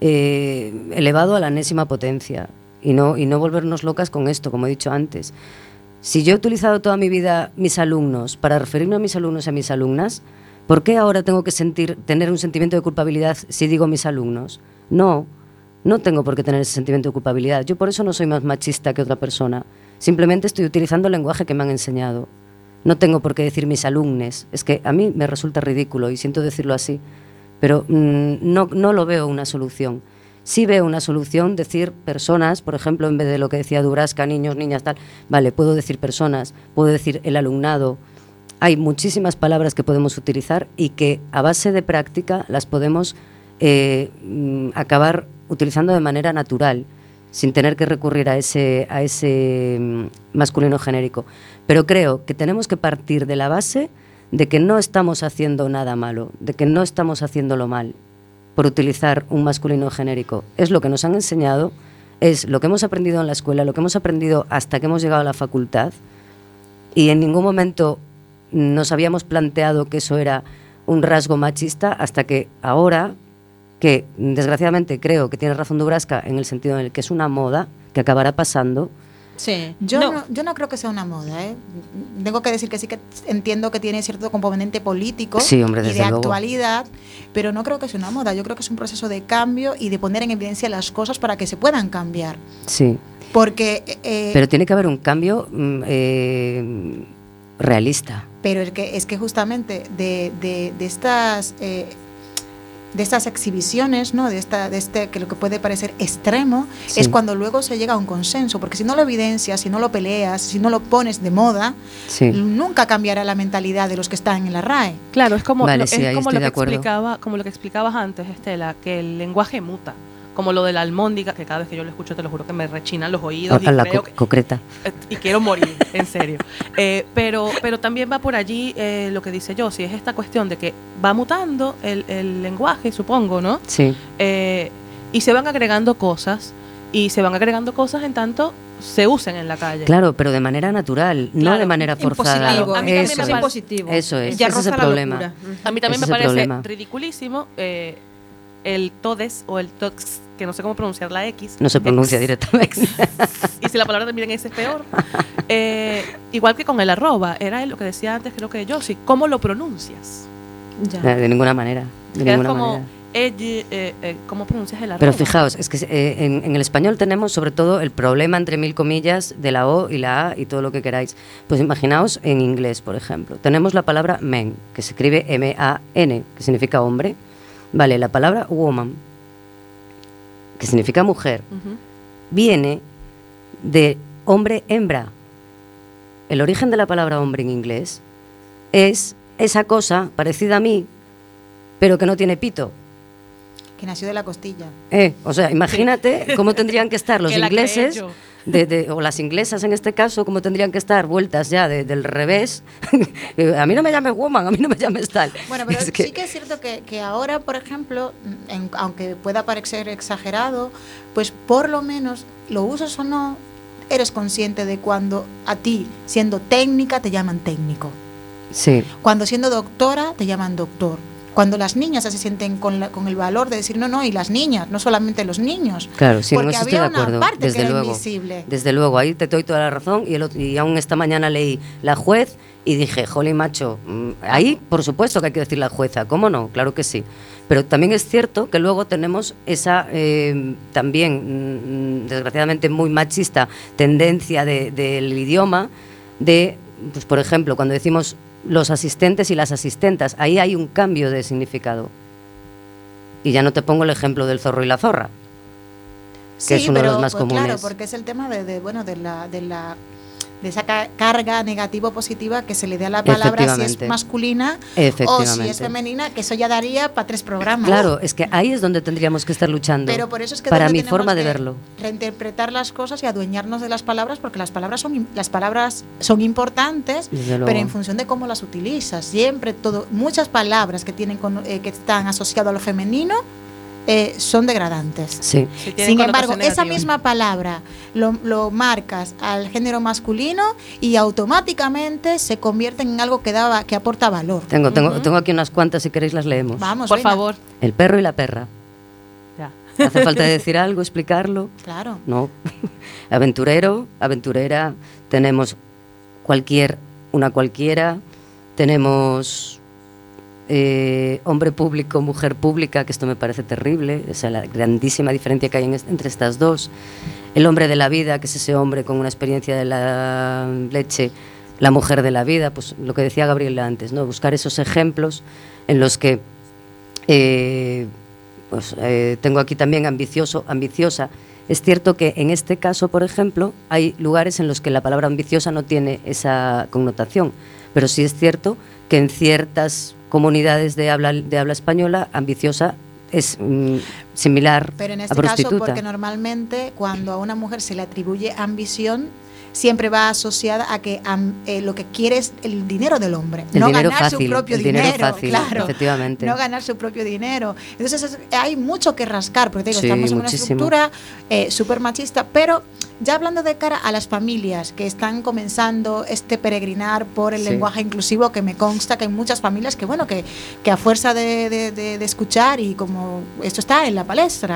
elevado a la enésima potencia y no volvernos locas con esto, como he dicho antes. Si yo he utilizado toda mi vida mis alumnos para referirme a mis alumnos y a mis alumnas, ¿por qué ahora tengo que tener un sentimiento de culpabilidad si digo mis alumnos? No tengo por qué tener ese sentimiento de culpabilidad. Yo por eso no soy más machista que otra persona. Simplemente estoy utilizando el lenguaje que me han enseñado. No tengo por qué decir mis alumnes. Es que a mí me resulta ridículo y siento decirlo así, pero no lo veo una solución. Sí veo una solución decir personas, por ejemplo, en vez de lo que decía Dubrasca, niños, niñas, tal. Vale, puedo decir personas, puedo decir el alumnado. Hay muchísimas palabras que podemos utilizar y que a base de práctica las podemos acabar utilizando de manera natural, sin tener que recurrir a ese masculino genérico. Pero creo que tenemos que partir de la base de que no estamos haciendo nada malo, de que no estamos haciéndolo mal por utilizar un masculino genérico. Es lo que nos han enseñado, es lo que hemos aprendido en la escuela, lo que hemos aprendido hasta que hemos llegado a la facultad, y en ningún momento nos habíamos planteado que eso era un rasgo machista hasta que ahora, que desgraciadamente creo que tiene razón Dubrasca en el sentido en el que es una moda que acabará pasando. Sí. Yo no creo que sea una moda, ¿eh? Tengo que decir que sí que entiendo que tiene cierto componente político Sí, hombre, y desde de luego. actualidad, pero no creo que sea una moda. Yo creo que es un proceso de cambio y de poner en evidencia las cosas para que se puedan cambiar. Sí. Porque Pero tiene que haber un cambio realista. pero es que justamente de estas exhibiciones, ¿no? de este que lo que puede parecer extremo, Sí. es cuando luego se llega a un consenso, porque si no lo evidencias, si no lo peleas, si no lo pones de moda, Sí. nunca cambiará la mentalidad de los que están en la RAE. Claro, es como, Vale, es sí, ahí como estoy lo de que acuerdo. como lo que explicabas antes, Estela, que el lenguaje muta. Como lo de la almóndiga, que cada vez que yo lo escucho, te lo juro que me rechinan los oídos. A la creo que, concreta. y quiero morir, en serio. Pero también va por allí lo que dice yo, si es esta cuestión de que va mutando el lenguaje, supongo, ¿no? Sí. Y se van agregando cosas, en tanto se usen en la calle. Claro, pero de manera natural, no Claro, de manera forzada. impositivo. A mí también me parece es. impositivo. Eso es, Ya ese es el roza la problema. locura. A mí también Ese me es el parece problema. ridiculísimo el todes o el tox, que no sé cómo pronunciar la X. No se pronuncia directamente. Y si la palabra termina en S es peor. Igual que con el arroba, era lo que decía antes, creo que yo, sí, ¿cómo lo pronuncias? Ya. De ninguna manera. De Que es ninguna como manera. ¿Cómo pronuncias el arroba? Pero fijaos, es que en el español tenemos sobre todo el problema, entre mil comillas, de la O y la A y todo lo que queráis. Pues imaginaos en inglés, por ejemplo. Tenemos la palabra man, que se escribe M-A-N, que significa hombre. Vale, la palabra woman, que significa mujer, viene de hombre-hembra. El origen de la palabra hombre en inglés es esa cosa parecida a mí, pero que no tiene pito. Que nació de la costilla. O sea, imagínate cómo tendrían que estar los Que la creé ingleses, yo. o las inglesas en este caso, cómo tendrían que estar vueltas ya del revés. A mí no me llames woman, a mí no me llames tal. Bueno, pero sí que es cierto que ahora, por ejemplo, aunque pueda parecer exagerado, pues por lo menos, lo uses o no, eres consciente de cuando a ti, siendo técnica, te llaman técnico. Sí. Cuando siendo doctora, te llaman doctor. Cuando las niñas se sienten con el valor de decir no, y las niñas, no solamente los niños. Claro, sí, porque no estoy de había acuerdo. una parte Desde que era luego, invisible. desde luego, ahí te doy toda la razón. Y aún esta mañana leí la juez y dije, jolín, macho, ahí por supuesto que hay que decir la jueza, ¿cómo no? Claro que sí. Pero también es cierto que luego tenemos esa también, desgraciadamente muy machista, tendencia del idioma de, pues por ejemplo, cuando decimos los asistentes y las asistentas, ahí hay un cambio de significado. Y ya no te pongo el ejemplo del zorro y la zorra, que es uno de los más comunes. Claro, porque es el tema de esa carga negativo-positiva que se le da a la palabra, si es masculina o si es femenina, que eso ya daría para 3 programas. Claro, es que ahí es donde tendríamos que estar luchando. Pero por eso es que para mi tenemos forma de que verlo. reinterpretar las cosas y adueñarnos de las palabras, porque las palabras son importantes, pero en función de cómo las utilizas. Siempre muchas palabras que tienen que están asociadas a lo femenino son degradantes. Sí. Sin embargo, esa misma palabra lo marcas al género masculino y automáticamente se convierte en algo que aporta valor. Tengo aquí unas cuantas, si queréis las leemos. Vamos, por favor. El perro y la perra. Ya. ¿Hace falta decir algo, explicarlo? Claro. No. Aventurero, aventurera, tenemos una cualquiera, tenemos hombre público, mujer pública, que esto me parece terrible, o sea, la grandísima diferencia que hay entre estas dos. El hombre de la vida, que es ese hombre con una experiencia de la leche. La mujer de la vida, pues lo que decía Gabriela antes, ¿no? Buscar esos ejemplos en los que tengo aquí también ambicioso, ambiciosa. Es cierto que en este caso, por ejemplo, hay lugares en los que la palabra ambiciosa no tiene esa connotación, pero sí es cierto que en ciertas comunidades de habla española, ambiciosa es similar a prostituta. Pero en este caso, porque normalmente cuando a una mujer se le atribuye ambición, siempre va asociada a que lo que quiere es el dinero del hombre, el no dinero ganar fácil, su propio el dinero, fácil, claro, efectivamente. No ganar su propio dinero. Entonces hay mucho que rascar, porque digo, sí, estamos en muchísimo. una estructura súper machista, pero ya hablando de cara a las familias que están comenzando este peregrinar por el lenguaje inclusivo, que me consta que hay muchas familias que a fuerza de escuchar, y como esto está en la palestra,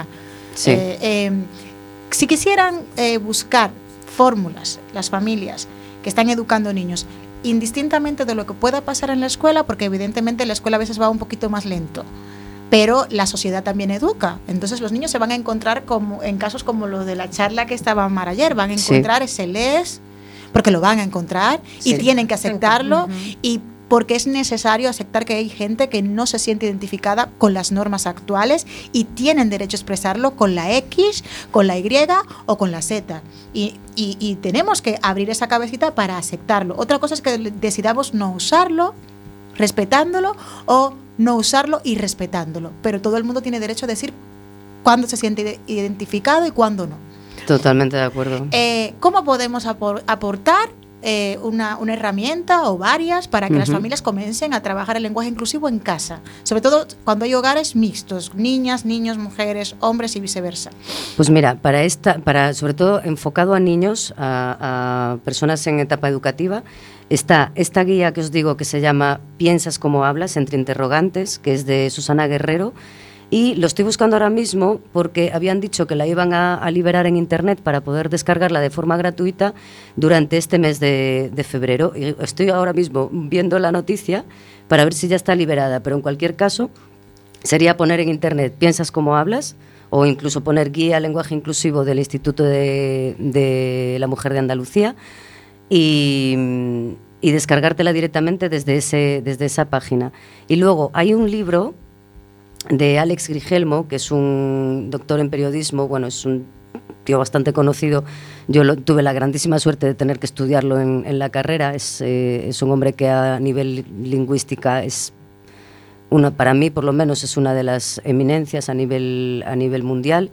si quisieran buscar fórmulas, las familias que están educando niños, indistintamente de lo que pueda pasar en la escuela, porque evidentemente la escuela a veces va un poquito más lento, pero la sociedad también educa. Entonces los niños se van a encontrar en casos como lo de la charla que estaba Mar ayer, van a encontrar ese les, porque lo van a encontrar y tienen que aceptarlo, y porque es necesario aceptar que hay gente que no se siente identificada con las normas actuales y tienen derecho a expresarlo con la X, con la Y o con la Z. Y tenemos que abrir esa cabecita para aceptarlo. Otra cosa es que decidamos no usarlo, respetándolo, o no usarlo y respetándolo. Pero todo el mundo tiene derecho a decir cuándo se siente identificado y cuándo no. Totalmente de acuerdo. ¿Cómo podemos aportar una herramienta o varias para que las familias comiencen a trabajar el lenguaje inclusivo en casa? Sobre todo cuando hay hogares mixtos, niñas, niños, mujeres, hombres y viceversa. Pues mira, para sobre todo enfocado a niños, a personas en etapa educativa, está esta guía que os digo que se llama Piensas como hablas, entre interrogantes, que es de Susana Guerrero. Y lo estoy buscando ahora mismo porque habían dicho que la iban a liberar en internet para poder descargarla de forma gratuita durante este mes de febrero. Y estoy ahora mismo viendo la noticia para ver si ya está liberada, pero en cualquier caso sería poner en internet Piensas como hablas, o incluso poner Guía Lenguaje Inclusivo del Instituto de la Mujer de Andalucía y descargártela directamente desde esa página. Y luego hay un libro de Alex Grigelmo, que es un doctor en periodismo, bueno, es un tío bastante conocido. Yo tuve la grandísima suerte de tener que estudiarlo en la carrera. Es un hombre que a nivel lingüística es para mí por lo menos es una de las eminencias a nivel mundial.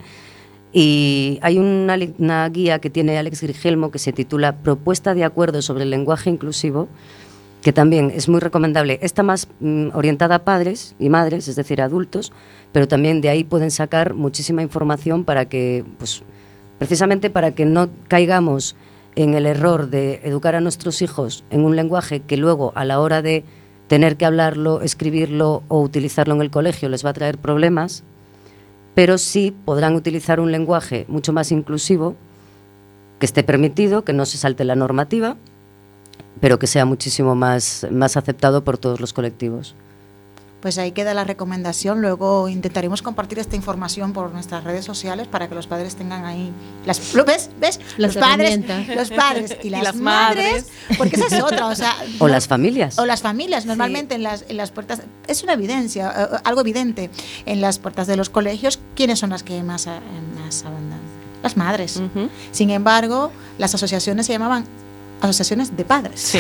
Y hay una guía que tiene Alex Grigelmo que se titula Propuesta de acuerdo sobre el lenguaje inclusivo, que también es muy recomendable. Está más orientada a padres y madres, es decir, a adultos, pero también de ahí pueden sacar muchísima información para que, pues, precisamente para que no caigamos en el error de educar a nuestros hijos en un lenguaje que luego, a la hora de tener que hablarlo, escribirlo o utilizarlo en el colegio, les va a traer problemas, pero sí podrán utilizar un lenguaje mucho más inclusivo, que esté permitido, que no se salte la normativa, pero que sea muchísimo más aceptado por todos los colectivos. Pues ahí queda la recomendación. Luego intentaremos compartir esta información por nuestras redes sociales para que los padres tengan ahí ¿ves? Los padres y las madres, porque esa es otra, o las familias. O las familias, normalmente sí. en las puertas, es una evidencia, algo evidente, en las puertas de los colegios, ¿quiénes son las que más abundan? Las madres. Uh-huh. Sin embargo, las asociaciones se llamaban asociaciones de padres. Sí.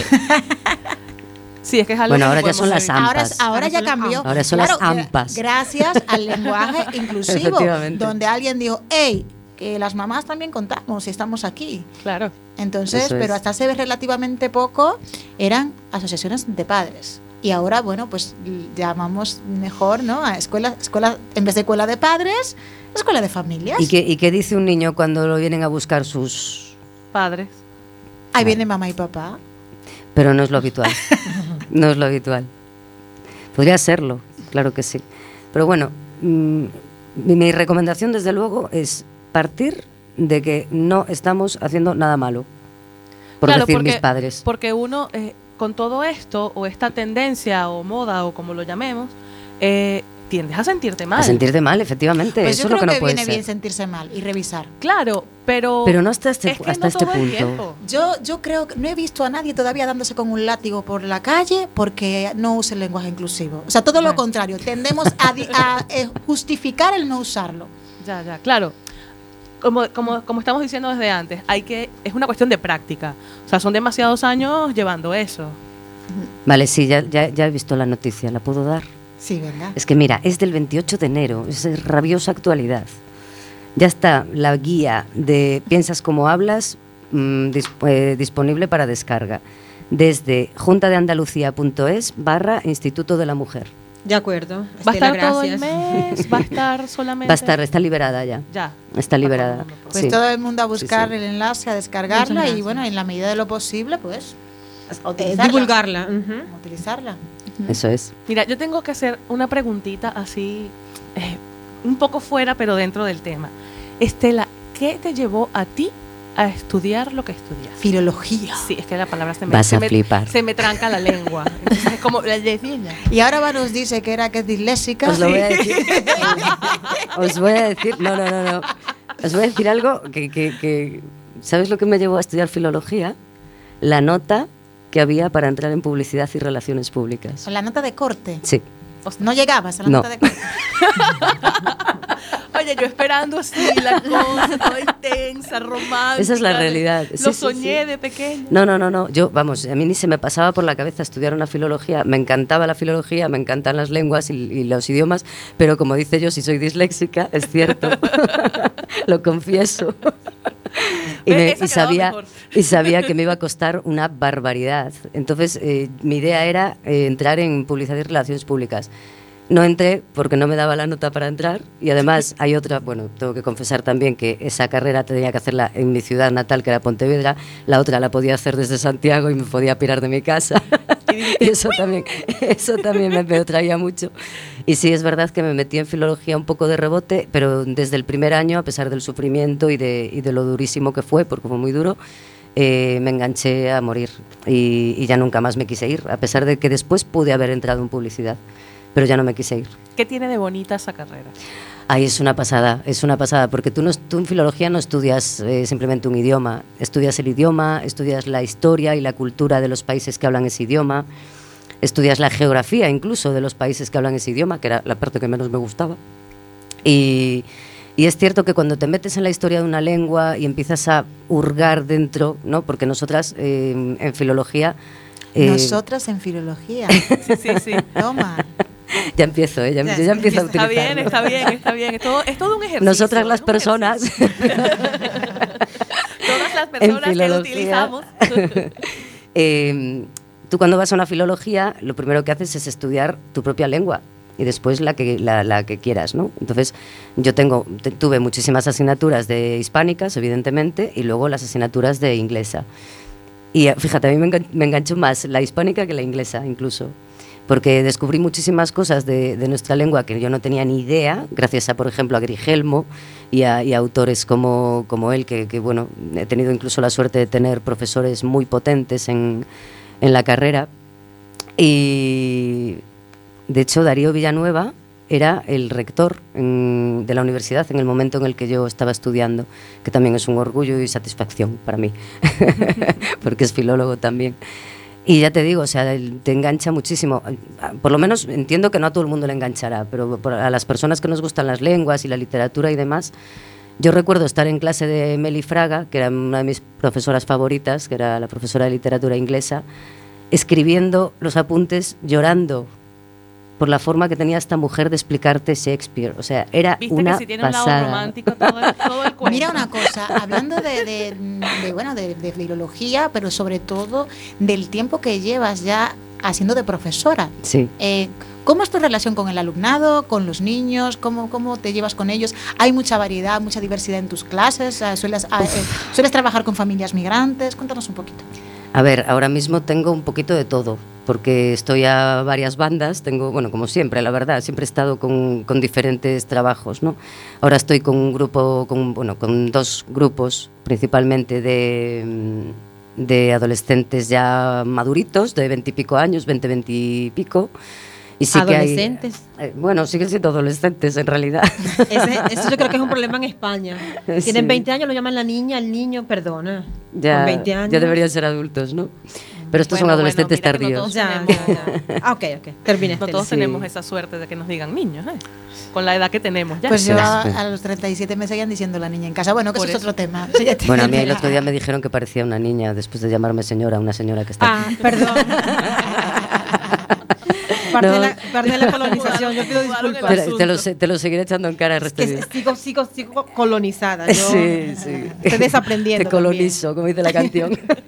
Sí, es que es algo bueno, ahora ya son las AMPAs. Ahora ya cambió. Ahora son las AMPAs. Gracias al lenguaje inclusivo, donde alguien dijo, hey, que las mamás también contamos y estamos aquí. Claro. Entonces, pero hasta hace relativamente poco eran asociaciones de padres. Y ahora, bueno, pues llamamos mejor, ¿no? A escuela, en vez de escuela de padres, escuela de familias. ¿Y qué dice un niño cuando lo vienen a buscar sus padres? Ahí viene mamá y papá. Pero no es lo habitual. No es lo habitual. Podría serlo, claro que sí. Pero bueno, mi recomendación desde luego es partir de que no estamos haciendo nada malo, decir mis padres. Porque uno, con todo esto, o esta tendencia, o moda, o como lo llamemos, tiendes a sentirte mal. A sentirte mal, efectivamente. Pues eso yo creo es lo que no puede viene ser. bien sentirse mal y revisar. Claro, pero no hasta este punto. Yo creo que no he visto a nadie todavía dándose con un látigo por la calle porque no use el lenguaje inclusivo. O sea, todo lo contrario. Tendemos a justificar el no usarlo. Ya, claro. Como estamos diciendo desde antes, es una cuestión de práctica. O sea, son demasiados años llevando eso. Vale, sí, ya he visto la noticia. ¿La puedo dar? Sí, venga. Es que mira, es del 28 de enero, es rabiosa actualidad. Ya está la guía de Piensas como hablas disponible para descarga desde juntadeandalucía.es/Instituto de la Mujer. De acuerdo. ¿Va a estar todo el mes? ¿Va a estar solamente? Está liberada ya. Ya. Está liberada. Pues sí. Todo el mundo a buscar el enlace, a descargarla y bueno, en la medida de lo posible, pues divulgarla. Utilizarla. Eso es. Mira, yo tengo que hacer una preguntita así, un poco fuera, pero dentro del tema. Estela, ¿qué te llevó a ti a estudiar lo que estudias? Filología. Sí, es que la palabra se me tranca la lengua. Entonces es como la niña. Y ahora nos dice que es disléxica. Os lo voy a decir. Os voy a decir, no. Os voy a decir algo que ¿sabes lo que me llevó a estudiar filología? La nota que había para entrar en publicidad y relaciones públicas. ¿La nota de corte? Sí. ¿No llegabas a la nota de corte? Oye, yo esperando así la cosa, toda intensa, romántica. Esa es la realidad. Lo soñé de pequeño. No. Yo, vamos, a mí ni se me pasaba por la cabeza estudiar una filología. Me encantaba la filología, me encantan las lenguas y los idiomas, pero como dice yo, si soy disléxica, es cierto. Lo confieso. Y sabía que me iba a costar una barbaridad. Entonces, mi idea era entrar en publicidad y relaciones públicas. No entré porque no me daba la nota para entrar y además hay otra, bueno, tengo que confesar también que esa carrera tenía que hacerla en mi ciudad natal, que era Pontevedra, la otra la podía hacer desde Santiago y me podía pirar de mi casa. Y eso también me traía mucho. Y sí, es verdad que me metí en filología un poco de rebote, pero desde el primer año, a pesar del sufrimiento y de lo durísimo que fue, porque fue muy duro, me enganché a morir y ya nunca más me quise ir, a pesar de que después pude haber entrado en publicidad. pero ya no me quise ir. ¿Qué tiene de bonita esa carrera? Ay, es una pasada, porque tú en filología no estudias simplemente un idioma, estudias el idioma, estudias la historia y la cultura de los países que hablan ese idioma, estudias la geografía incluso de los países que hablan ese idioma, que era la parte que menos me gustaba. Y es cierto que cuando te metes en la historia de una lengua y empiezas a hurgar dentro, ¿no? Porque nosotras en filología... Nosotras en filología. Sí. Toma. Ya empiezo, ya empiezo a utilizarlo. Está bien. Es todo un ejercicio. Nosotras las personas... Todas las personas que lo utilizamos. Tú cuando vas a una filología, lo primero que haces es estudiar tu propia lengua y después la que quieras, ¿no? Entonces, yo tuve muchísimas asignaturas de hispánicas, evidentemente, y luego las asignaturas de inglesa. Y fíjate, a mí me enganchó más la hispánica que la inglesa, incluso, porque descubrí muchísimas cosas de nuestra lengua que yo no tenía ni idea, gracias a, por ejemplo, a Grigelmo y a autores como él, que bueno, he tenido incluso la suerte de tener profesores muy potentes en la carrera. Y de hecho Darío Villanueva era el rector de la universidad en el momento en el que yo estaba estudiando, que también es un orgullo y satisfacción para mí, porque es filólogo también. Y ya te digo, o sea, te engancha muchísimo. Por lo menos entiendo que no a todo el mundo le enganchará, pero a las personas que nos gustan las lenguas y la literatura y demás, yo recuerdo estar en clase de Meli Fraga, que era una de mis profesoras favoritas, que era la profesora de literatura inglesa, escribiendo los apuntes llorando por la forma que tenía esta mujer de explicarte Shakespeare. O sea, era una que si tiene pasada. Un lado romántico todo el cuento. Mira una cosa, hablando de filología, pero sobre todo del tiempo que llevas ya haciendo de profesora. Sí. ¿Cómo es tu relación con el alumnado, con los niños? ¿Cómo te llevas con ellos? ¿Hay mucha variedad, mucha diversidad en tus clases? ¿Sueles trabajar con familias migrantes? Cuéntanos un poquito. A ver, ahora mismo tengo un poquito de todo, porque estoy a varias bandas, tengo, bueno, como siempre, la verdad, siempre he estado con diferentes trabajos, ¿no? Ahora estoy con un grupo, con dos grupos, principalmente de adolescentes ya maduritos, de 20 y pico años, 20 y pico. Y sí ¿adolescentes? Que hay, bueno, siguen siendo adolescentes en realidad. Eso yo creo que es un problema en España. Tienen 20 años, lo llaman la niña, el niño, perdona. Ya, con 20 años. Ya deberían ser adultos, ¿no? Pero estos son adolescentes tardíos. Ok, termine. No todos tenemos esa suerte de que nos digan niños, con la edad que tenemos ya. Pues yo a los 37 me seguían diciendo la niña en casa. Bueno, que eso es otro tema. Bueno, a mí el otro día me dijeron que parecía una niña después de llamarme señora, una señora que está aquí. Perdón. Parte de la colonización, yo pido disculpas. Te lo seguiré echando en cara el resto de días. Sigo colonizada. Yo sí. Estoy desaprendiendo. Te colonizo, como dice la canción.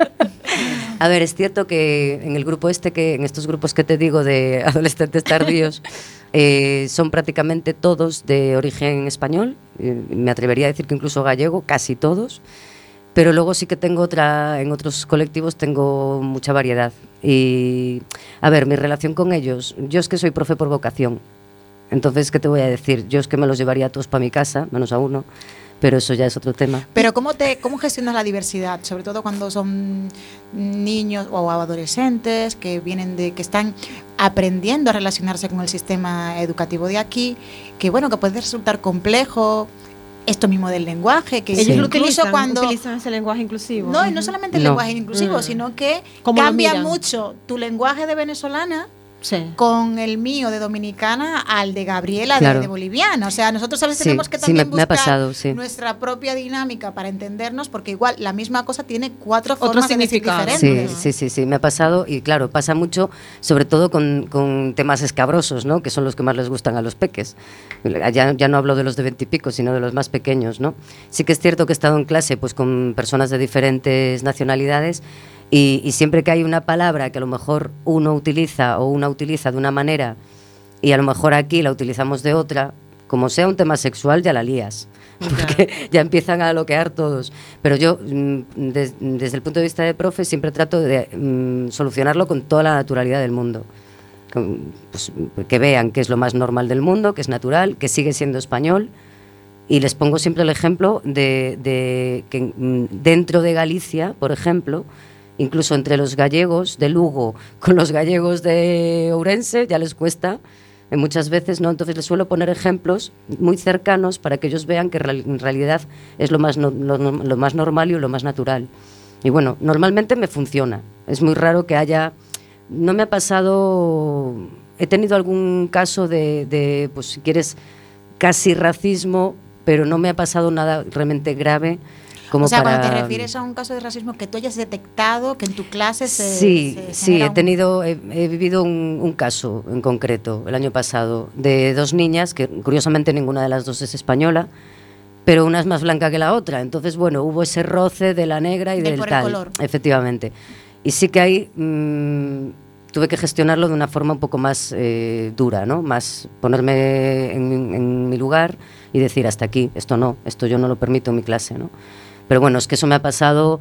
A ver, es cierto que en el grupo en estos grupos que te digo de adolescentes tardíos, son prácticamente todos de origen español, me atrevería a decir que incluso gallego, casi todos. Pero luego sí que tengo en otros colectivos tengo mucha variedad. Y, a ver, mi relación con ellos, yo es que soy profe por vocación. Entonces, ¿qué te voy a decir? Yo es que me los llevaría a todos para mi casa, menos a uno, pero eso ya es otro tema. Pero ¿cómo gestionas la diversidad? Sobre todo cuando son niños o adolescentes que están aprendiendo a relacionarse con el sistema educativo de aquí, que bueno, que puede resultar complejo. Esto mismo del lenguaje, que ellos lo utilizan ese lenguaje inclusivo. No, y no solamente el lenguaje inclusivo, sino que cambia mucho tu lenguaje de venezolana con el mío de dominicana al de Gabriela de boliviana. O sea, nosotros a veces tenemos que también buscar nuestra propia dinámica para entendernos, porque igual la misma cosa tiene 4 formas de decir diferentes. Sí, me ha pasado, y claro, pasa mucho, sobre todo con temas escabrosos, ¿no? Que son los que más les gustan a los peques. Ya no hablo de los de 20 y pico, sino de los más pequeños, ¿no? Sí que es cierto que he estado en clase pues con personas de diferentes nacionalidades. Y siempre que hay una palabra que a lo mejor uno utiliza o una utiliza de una manera y a lo mejor aquí la utilizamos de otra, como sea un tema sexual ya la lías, porque ya empiezan a bloquear todos. Pero yo, desde el punto de vista de profe, siempre trato de solucionarlo con toda la naturalidad del mundo. Pues, que vean que es lo más normal del mundo, que es natural, que sigue siendo español. Y les pongo siempre el ejemplo de que dentro de Galicia, por ejemplo, incluso entre los gallegos de Lugo con los gallegos de Ourense ya les cuesta muchas veces, ¿no? Entonces les suelo poner ejemplos muy cercanos para que ellos vean que en realidad es lo más normal y lo más natural. Y bueno, normalmente me funciona. Es muy raro que haya... No me ha pasado... He tenido algún caso de pues si quieres, casi racismo, pero no me ha pasado nada realmente grave. Como cuando te refieres a un caso de racismo que tú hayas detectado, que en tu clase Sí, he vivido un caso en concreto el año pasado de 2 niñas, que curiosamente ninguna de las 2 es española, pero una es más blanca que la otra. Entonces, bueno, hubo ese roce de la negra y del por tal. El color. Efectivamente. Y sí que ahí tuve que gestionarlo de una forma un poco más dura, ¿no? Más ponerme en mi lugar y decir, hasta aquí, esto yo no lo permito en mi clase, ¿no? Pero bueno, es que eso me ha pasado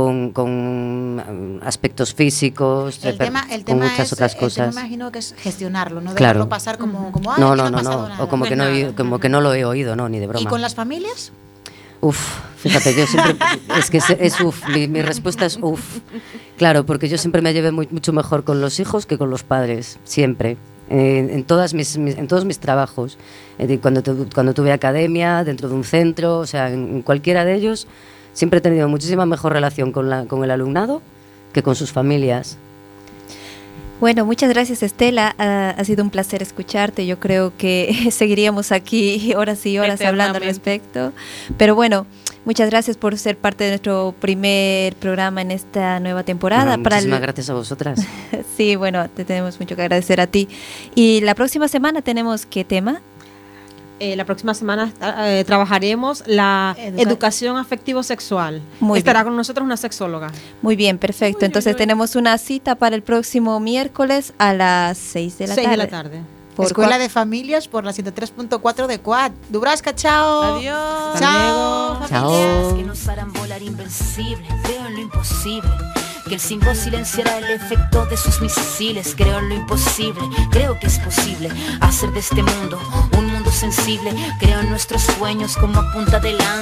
con aspectos físicos, con muchas otras cosas. El tema imagino que es gestionarlo, no claro. Dejarlo pasar como no, no ha pasado nada. O como que no lo he oído, no, ni de broma. ¿Y con las familias? Fíjate, yo siempre, es que mi respuesta es claro, porque yo siempre me llevé mucho mejor con los hijos que con los padres, siempre. En todos mis trabajos, cuando tuve academia, dentro de un centro, o sea, en cualquiera de ellos, siempre he tenido muchísima mejor relación con el alumnado que con sus familias. Bueno, muchas gracias, Estela. Ha sido un placer escucharte. Yo creo que seguiríamos aquí horas y horas hablando al respecto. Pero bueno, muchas gracias por ser parte de nuestro primer programa en esta nueva temporada. Bueno, muchísimas gracias a vosotras. Sí, bueno, te tenemos mucho que agradecer a ti. Y la próxima semana tenemos, ¿qué tema? La próxima semana trabajaremos la educación afectivo-sexual. Estará con nosotros una sexóloga. Muy bien, perfecto. Entonces tenemos una cita para el próximo miércoles a las 6 de la tarde. 6 de la tarde. Escuela de Familias por la 103.4 de Quad. Dubrasca, chao. Adiós. Chao. Chao. Que nos harán volar invencible, creo en lo imposible. Que el símbolo silenciará el efecto de sus misiles. Creo en lo imposible, creo que es posible hacer de este mundo un mundo sensible. Creo en nuestros sueños como punta de lanza.